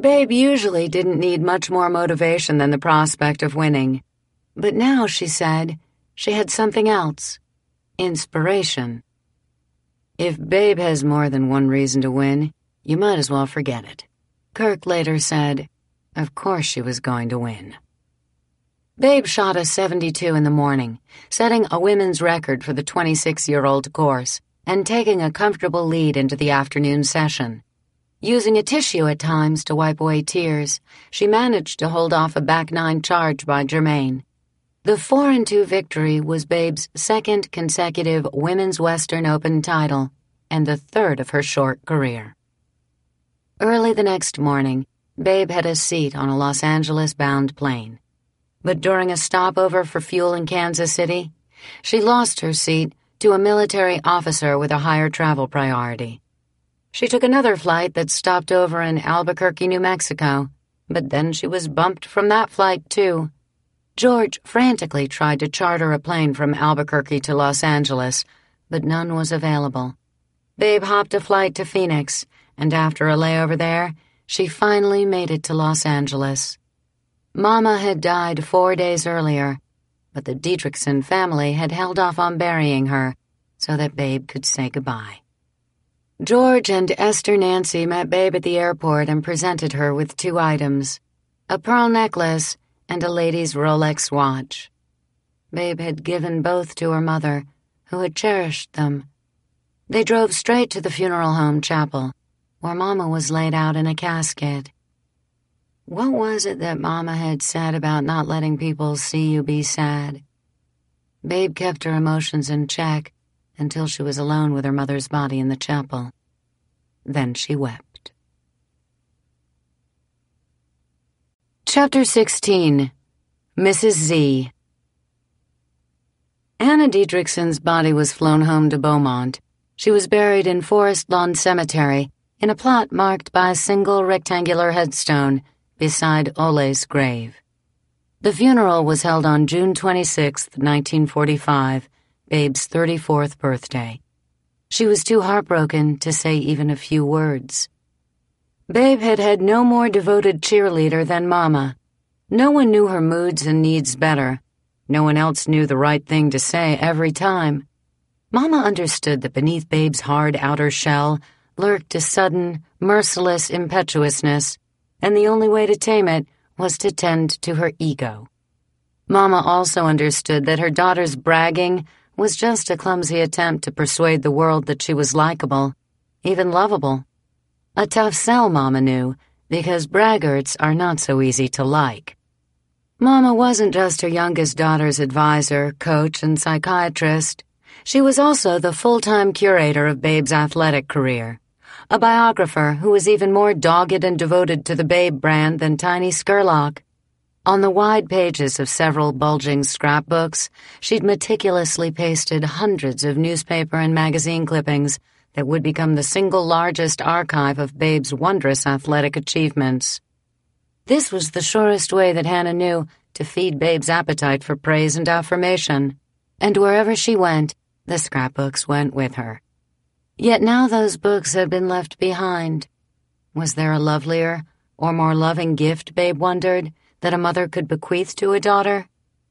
Babe usually didn't need much more motivation than the prospect of winning. But now, she said, she had something else. Inspiration. If Babe has more than one reason to win, you might as well forget it. Kirk later said, of course she was going to win. Babe shot a 72 in the morning, setting a women's record for the 26-year-old course and taking a comfortable lead into the afternoon session. Using a tissue at times to wipe away tears, she managed to hold off a back nine charge by Germain. The 4-2 victory was Babe's second consecutive Women's Western Open title and the third of her short career. Early the next morning, Babe had a seat on a Los Angeles-bound plane. But during a stopover for fuel in Kansas City, she lost her seat to a military officer with a higher travel priority. She took another flight that stopped over in Albuquerque, New Mexico, but then she was bumped from that flight, too. George frantically tried to charter a plane from Albuquerque to Los Angeles, but none was available. Babe hopped a flight to Phoenix, and after a layover there, she finally made it to Los Angeles. Mama had died 4 days earlier, but the Dietrichson family had held off on burying her so that Babe could say goodbye. George and Esther Nancy met Babe at the airport and presented her with 2 items, a pearl necklace and a lady's Rolex watch. Babe had given both to her mother, who had cherished them. They drove straight to the funeral home chapel, where Mama was laid out in a casket. What was it that Mama had said about not letting people see you be sad? Babe kept her emotions in check until she was alone with her mother's body in the chapel. Then she wept. Chapter 16. Mrs. Z. Anna Dietrichson's body was flown home to Beaumont. She was buried in Forest Lawn Cemetery in a plot marked by a single rectangular headstone beside Ole's grave. The funeral was held on June 26, 1945, Babe's 34th birthday. She was too heartbroken to say even a few words. Babe had had no more devoted cheerleader than Mama. No one knew her moods and needs better. No one else knew the right thing to say every time. Mama understood that beneath Babe's hard outer shell lurked a sudden, merciless impetuousness, and the only way to tame it was to tend to her ego. Mama also understood that her daughter's bragging was just a clumsy attempt to persuade the world that she was likable, even lovable. A tough sell, Mama knew, because braggarts are not so easy to like. Mama wasn't just her youngest daughter's advisor, coach, and psychiatrist. She was also the full-time curator of Babe's athletic career, a biographer who was even more dogged and devoted to the Babe brand than Tiny Scurlock. On the wide pages of several bulging scrapbooks, she'd meticulously pasted hundreds of newspaper and magazine clippings that would become the single largest archive of Babe's wondrous athletic achievements. This was the surest way that Hannah knew to feed Babe's appetite for praise and affirmation, and wherever she went, the scrapbooks went with her. Yet now those books had been left behind. Was there a lovelier or more loving gift, Babe wondered, that a mother could bequeath to a daughter?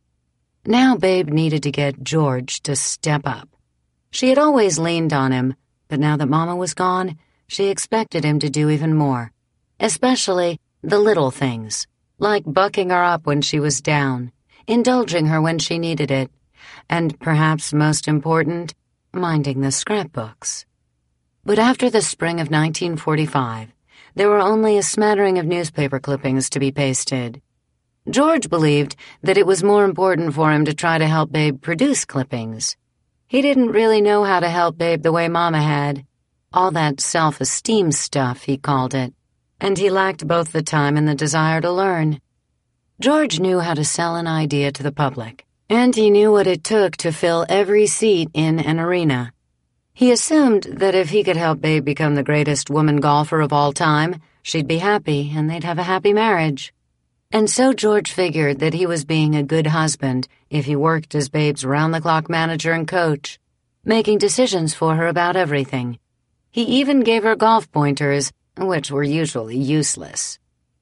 Now Babe needed to get George to step up. She had always leaned on him, but now that Mama was gone, she expected him to do even more, especially the little things, like bucking her up when she was down, indulging her when she needed it, and perhaps most important, minding the scrapbooks. But after the spring of 1945, there were only a smattering of newspaper clippings to be pasted. George believed that it was more important for him to try to help Babe produce clippings. He didn't really know how to help Babe the way Mama had. All that self-esteem stuff, he called it, and he lacked both the time and the desire to learn. George knew how to sell an idea to the public, and he knew what it took to fill every seat in an arena. He assumed that if he could help Babe become the greatest woman golfer of all time, she'd be happy and they'd have a happy marriage. And so George figured that he was being a good husband if he worked as Babe's round-the-clock manager and coach, making decisions for her about everything. He even gave her golf pointers, which were usually useless.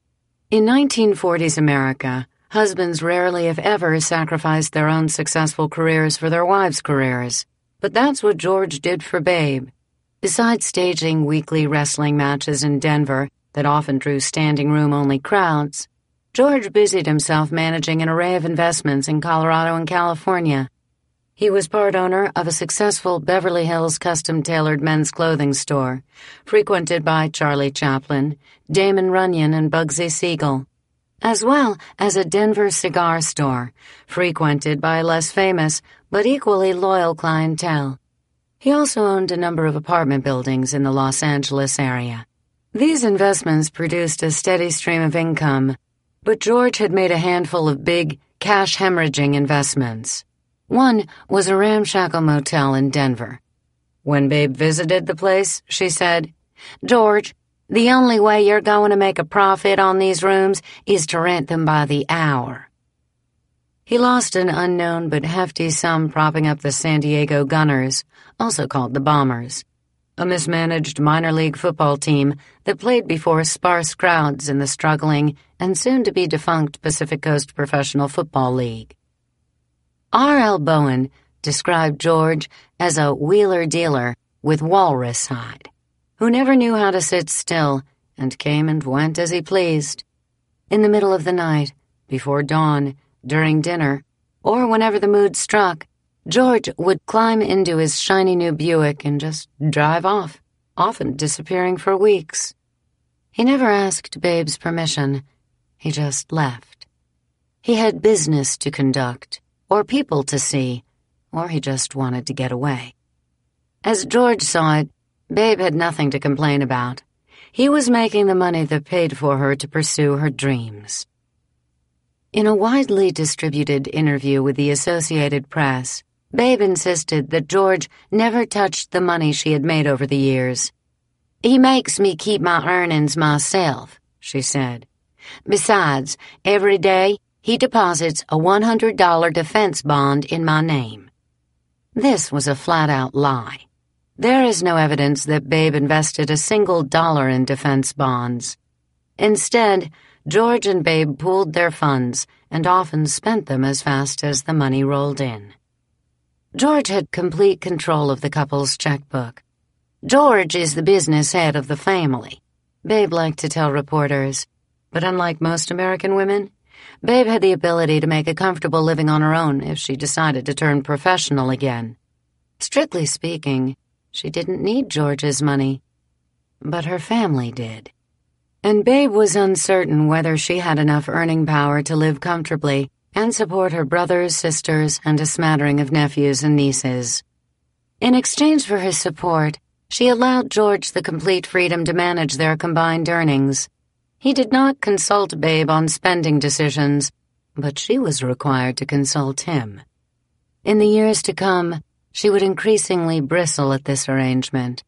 In 1940s America, husbands rarely, if ever, sacrificed their own successful careers for their wives' careers. But that's what George did for Babe. Besides staging weekly wrestling matches in Denver that often drew standing-room-only crowds, George busied himself managing an array of investments in Colorado and California. He was part owner of a successful Beverly Hills custom-tailored men's clothing store, frequented by Charlie Chaplin, Damon Runyon, and Bugsy Siegel, as well as a Denver cigar store, frequented by a less famous but equally loyal clientele. He also owned a number of apartment buildings in the Los Angeles area. These investments produced a steady stream of income, but George had made a handful of big, cash-hemorrhaging investments. One was a ramshackle motel in Denver. When Babe visited the place, she said, "George, the only way you're going to make a profit on these rooms is to rent them by the hour." He lost an unknown but hefty sum propping up the San Diego Gunners, also called the Bombers, a mismanaged minor league football team that played before sparse crowds in the struggling and soon-to-be-defunct Pacific Coast Professional Football League. R.L. Bowen described George as a wheeler-dealer with walrus hide, who never knew how to sit still and came and went as he pleased. In the middle of the night, before dawn, during dinner, or whenever the mood struck, George would climb into his shiny new Buick and just drive off, often disappearing for weeks. He never asked Babe's permission. He just left. He had business to conduct, or people to see, or he just wanted to get away. As George saw it, Babe had nothing to complain about. He was making the money that paid for her to pursue her dreams. In a widely distributed interview with the Associated Press, Babe insisted that George never touched the money she had made over the years. "He makes me keep my earnings myself," she said. "Besides, every day he deposits a $100 defense bond in my name." This was a flat-out lie. There is no evidence that Babe invested a single dollar in defense bonds. Instead, George and Babe pooled their funds and often spent them as fast as the money rolled in. George had complete control of the couple's checkbook. "George is the business head of the family," Babe liked to tell reporters. But unlike most American women, Babe had the ability to make a comfortable living on her own if she decided to turn professional again. Strictly speaking, she didn't need George's money, but her family did. And Babe was uncertain whether she had enough earning power to live comfortably and support her brothers, sisters, and a smattering of nephews and nieces. In exchange for his support, she allowed George the complete freedom to manage their combined earnings. He did not consult Babe on spending decisions, but she was required to consult him. In the years to come, she would increasingly bristle at this arrangement.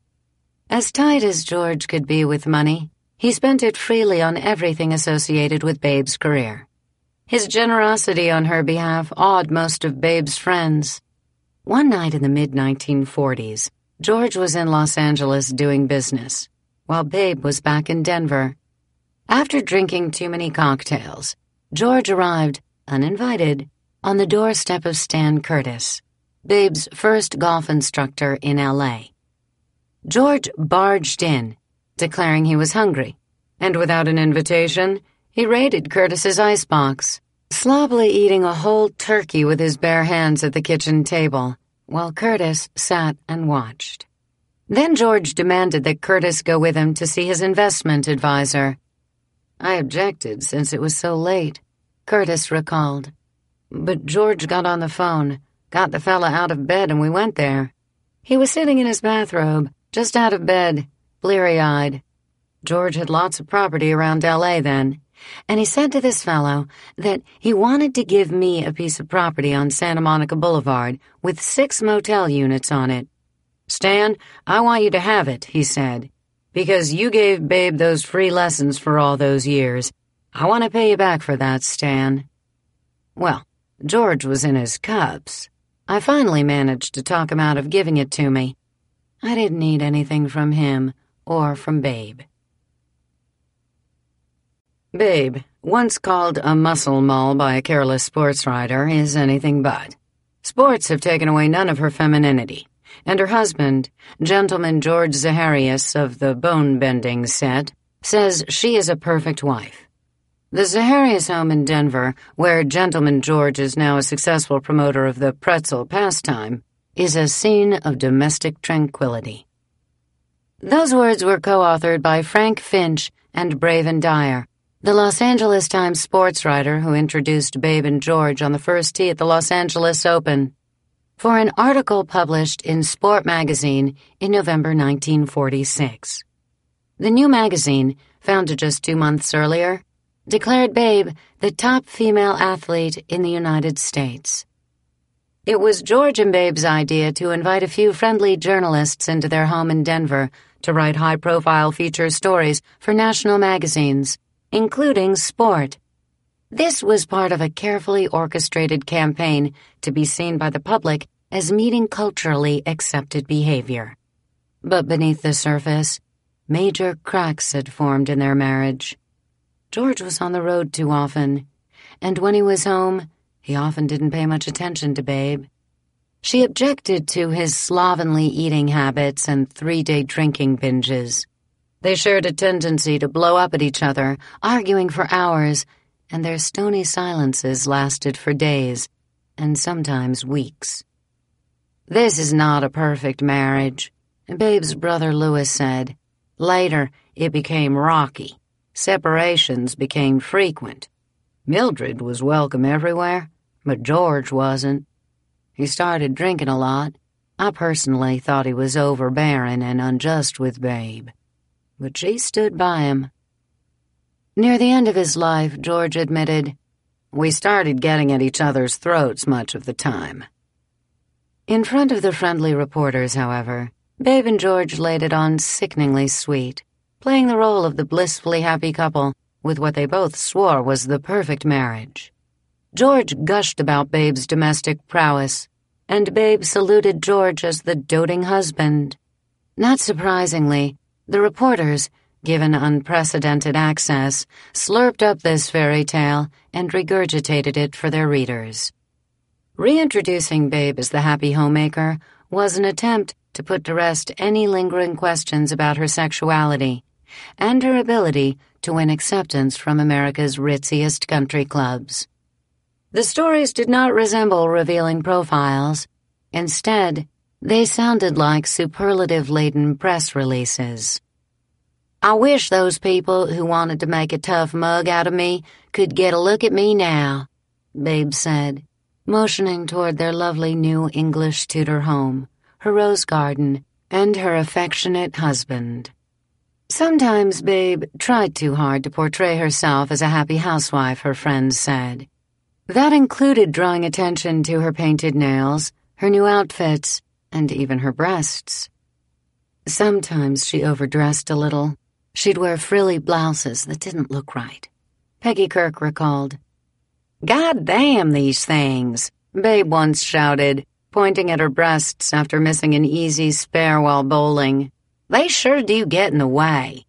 As tight as George could be with money, he spent it freely on everything associated with Babe's career. His generosity on her behalf awed most of Babe's friends. One night in the mid-1940s, George was in Los Angeles doing business, while Babe was back in Denver. After drinking too many cocktails, George arrived, uninvited, on the doorstep of Stan Curtis, Babe's first golf instructor in L.A. George barged in, declaring he was hungry, and without an invitation, he raided Curtis's icebox, sloppily eating a whole turkey with his bare hands at the kitchen table, while Curtis sat and watched. Then George demanded that Curtis go with him to see his investment advisor. "I objected since it was so late," Curtis recalled. "But George got on the phone, got the fella out of bed, and we went there. He was sitting in his bathrobe, just out of bed, bleary-eyed. George had lots of property around L.A. then, and he said to this fellow that he wanted to give me a piece of property on Santa Monica Boulevard with 6 motel units on it. 'Stan, I want you to have it,' he said, 'because you gave Babe those free lessons for all those years. I want to pay you back for that, Stan.' Well, George was in his cups. I finally managed to talk him out of giving it to me. I didn't need anything from him or from Babe." Babe, once called a muscle mall by a careless sports writer, is anything but. Sports have taken away none of her femininity, and her husband, gentleman George Zaharias of the bone-bending set, says she is a perfect wife. The Zaharias home in Denver, where gentleman George is now a successful promoter of the pretzel pastime, is a scene of domestic tranquility. Those words were co-authored by Frank Finch and Braven Dyer, the Los Angeles Times sports writer who introduced Babe and George on the first tee at the Los Angeles Open, for an article published in Sport magazine in November 1946. The new magazine, founded just 2 months earlier, declared Babe the top female athlete in the United States. It was George and Babe's idea to invite a few friendly journalists into their home in Denver to write high-profile feature stories for national magazines, including Sport. This was part of a carefully orchestrated campaign to be seen by the public as meeting culturally accepted behavior. But beneath the surface, major cracks had formed in their marriage. George was on the road too often, and when he was home, he often didn't pay much attention to Babe. She objected to his slovenly eating habits and 3-day drinking binges. They shared a tendency to blow up at each other, arguing for hours, and their stony silences lasted for days, and sometimes weeks. "This is not a perfect marriage," Babe's brother Louis said. "Later, it became rocky. Separations became frequent. Mildred was welcome everywhere, but George wasn't. He started drinking a lot. I personally thought he was overbearing and unjust with Babe, but she stood by him." Near the end of his life, George admitted, "We started getting at each other's throats much of the time." In front of the friendly reporters, however, Babe and George laid it on sickeningly sweet, playing the role of the blissfully happy couple with what they both swore was the perfect marriage. George gushed about Babe's domestic prowess, and Babe saluted George as the doting husband. Not surprisingly, the reporters, given unprecedented access, slurped up this fairy tale and regurgitated it for their readers. Reintroducing Babe as the happy homemaker was an attempt to put to rest any lingering questions about her sexuality and her ability to win acceptance from America's ritziest country clubs. The stories did not resemble revealing profiles. Instead, they sounded like superlative-laden press releases. "I wish those people who wanted to make a tough mug out of me could get a look at me now," Babe said, motioning toward their lovely new English Tudor home, her rose garden, and her affectionate husband. Sometimes Babe tried too hard to portray herself as a happy housewife, her friends said. That included drawing attention to her painted nails, her new outfits, and even her breasts. Sometimes she overdressed a little. She'd wear frilly blouses that didn't look right. Peggy Kirk recalled. "God damn these things," Babe once shouted, pointing at her breasts after missing an easy spare while bowling. "They sure do get in the way."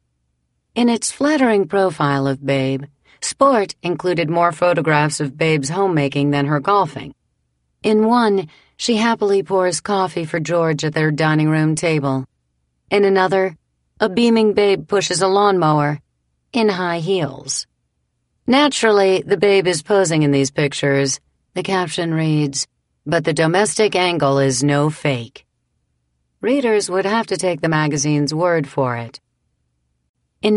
In its flattering profile of Babe, Sport included more photographs of Babe's homemaking than her golfing. In one, she happily pours coffee for George at their dining room table. In another, a beaming Babe pushes a lawnmower, in high heels. Naturally, the Babe is posing in these pictures. The caption reads, "But the domestic angle is no fake." Readers would have to take the magazine's word for it. In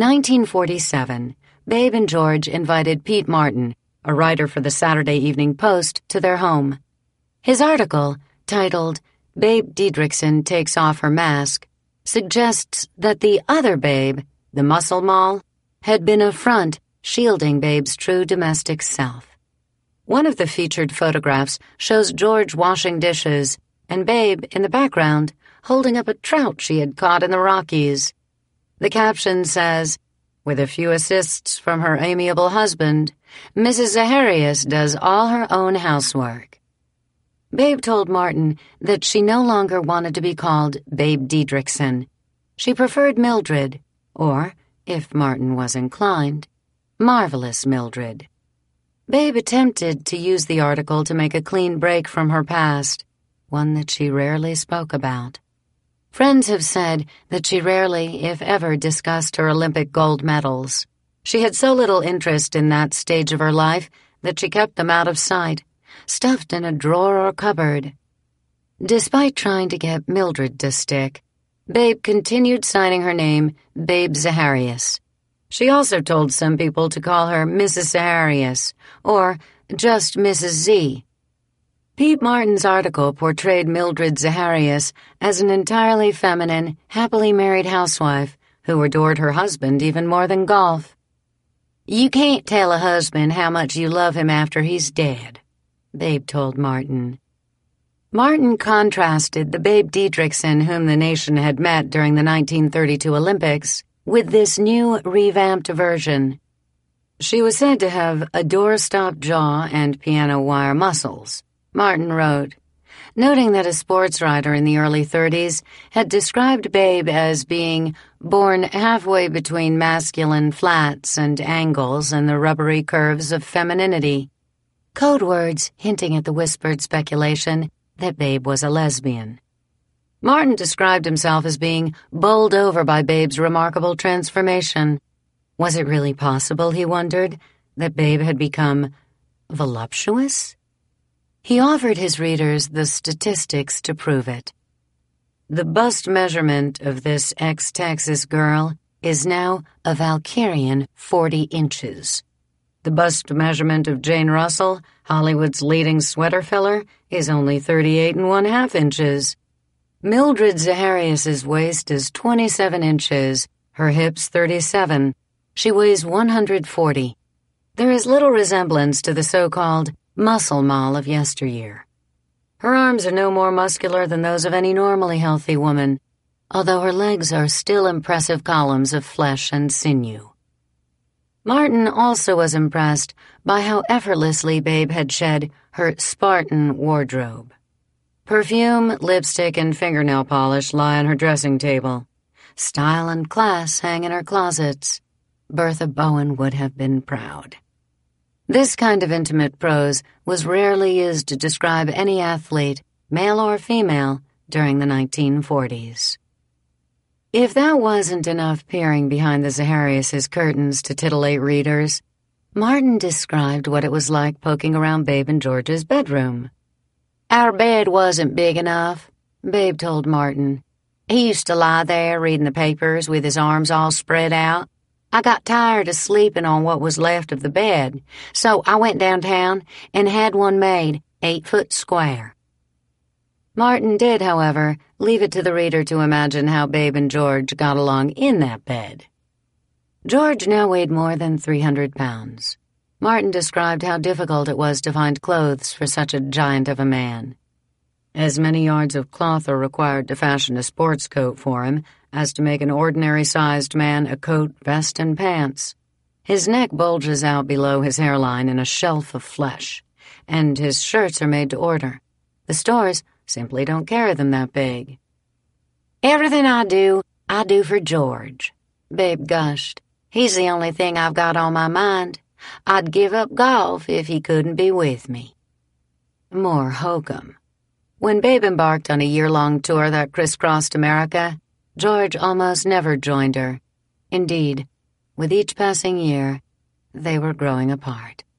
1947, Babe and George invited Pete Martin, a writer for the Saturday Evening Post, to their home. His article, titled "Babe Didrikson Takes Off Her Mask," suggests that the other Babe, the muscle mall, had been a front shielding Babe's true domestic self. One of the featured photographs shows George washing dishes and Babe in the background holding up a trout she had caught in the Rockies. The caption says, "With a few assists from her amiable husband, Mrs. Zaharias does all her own housework." Babe told Martin that she no longer wanted to be called Babe Didrikson. She preferred Mildred, or, if Martin was inclined, Marvelous Mildred. Babe attempted to use the article to make a clean break from her past, one that she rarely spoke about. Friends have said that she rarely, if ever, discussed her Olympic gold medals. She had so little interest in that stage of her life that she kept them out of sight, stuffed in a drawer or cupboard. Despite trying to get Mildred to stick, Babe continued signing her name Babe Zaharias. She also told some people to call her Mrs. Zaharias, or just Mrs. Z. Pete Martin's article portrayed Mildred Zaharias as an entirely feminine, happily married housewife who adored her husband even more than golf. "You can't tell a husband how much you love him after he's dead," Babe told Martin. Martin contrasted the Babe Didrikson whom the nation had met during the 1932 Olympics with this new, revamped version. She was said to have a doorstop jaw and piano wire muscles, Martin wrote, noting that a sports writer in the early 30s had described Babe as being born halfway between masculine flats and angles and the rubbery curves of femininity, code words hinting at the whispered speculation that Babe was a lesbian. Martin described himself as being bowled over by Babe's remarkable transformation. Was it really possible, he wondered, that Babe had become voluptuous? He offered his readers the statistics to prove it. The bust measurement of this ex-Texas girl is now a Valkyrian 40 inches. The bust measurement of Jane Russell, Hollywood's leading sweater filler, is only 38 1/2 inches. Mildred Zaharias's waist is 27 inches, her hips 37. She weighs 140. There is little resemblance to the so-called muscle mall of yesteryear. Her arms are no more muscular than those of any normally healthy woman, although her legs are still impressive columns of flesh and sinew. Martin also was impressed by how effortlessly Babe had shed her Spartan wardrobe. Perfume, lipstick, and fingernail polish lie on her dressing table. Style and class hang in her closets. Bertha Bowen would have been proud. This kind of intimate prose was rarely used to describe any athlete, male or female, during the 1940s. If that wasn't enough peering behind the Zaharias' curtains to titillate readers, Martin described what it was like poking around Babe and George's bedroom. "Our bed wasn't big enough," Babe told Martin. "He used to lie there reading the papers with his arms all spread out. I got tired of sleeping on what was left of the bed, so I went downtown and had one made 8 foot square." Martin did, however, leave it to the reader to imagine how Babe and George got along in that bed. George now weighed more than 300 pounds. Martin described how difficult it was to find clothes for such a giant of a man. As many yards of cloth are required to fashion a sports coat for him as to make an ordinary-sized man a coat, vest, and pants. His neck bulges out below his hairline in a shelf of flesh, and his shirts are made to order. The stores simply don't carry them that big. "Everything I do for George," Babe gushed. "He's the only thing I've got on my mind. I'd give up golf if he couldn't be with me." More hokum. When Babe embarked on a year-long tour that crisscrossed America, George almost never joined her. Indeed, with each passing year, they were growing apart.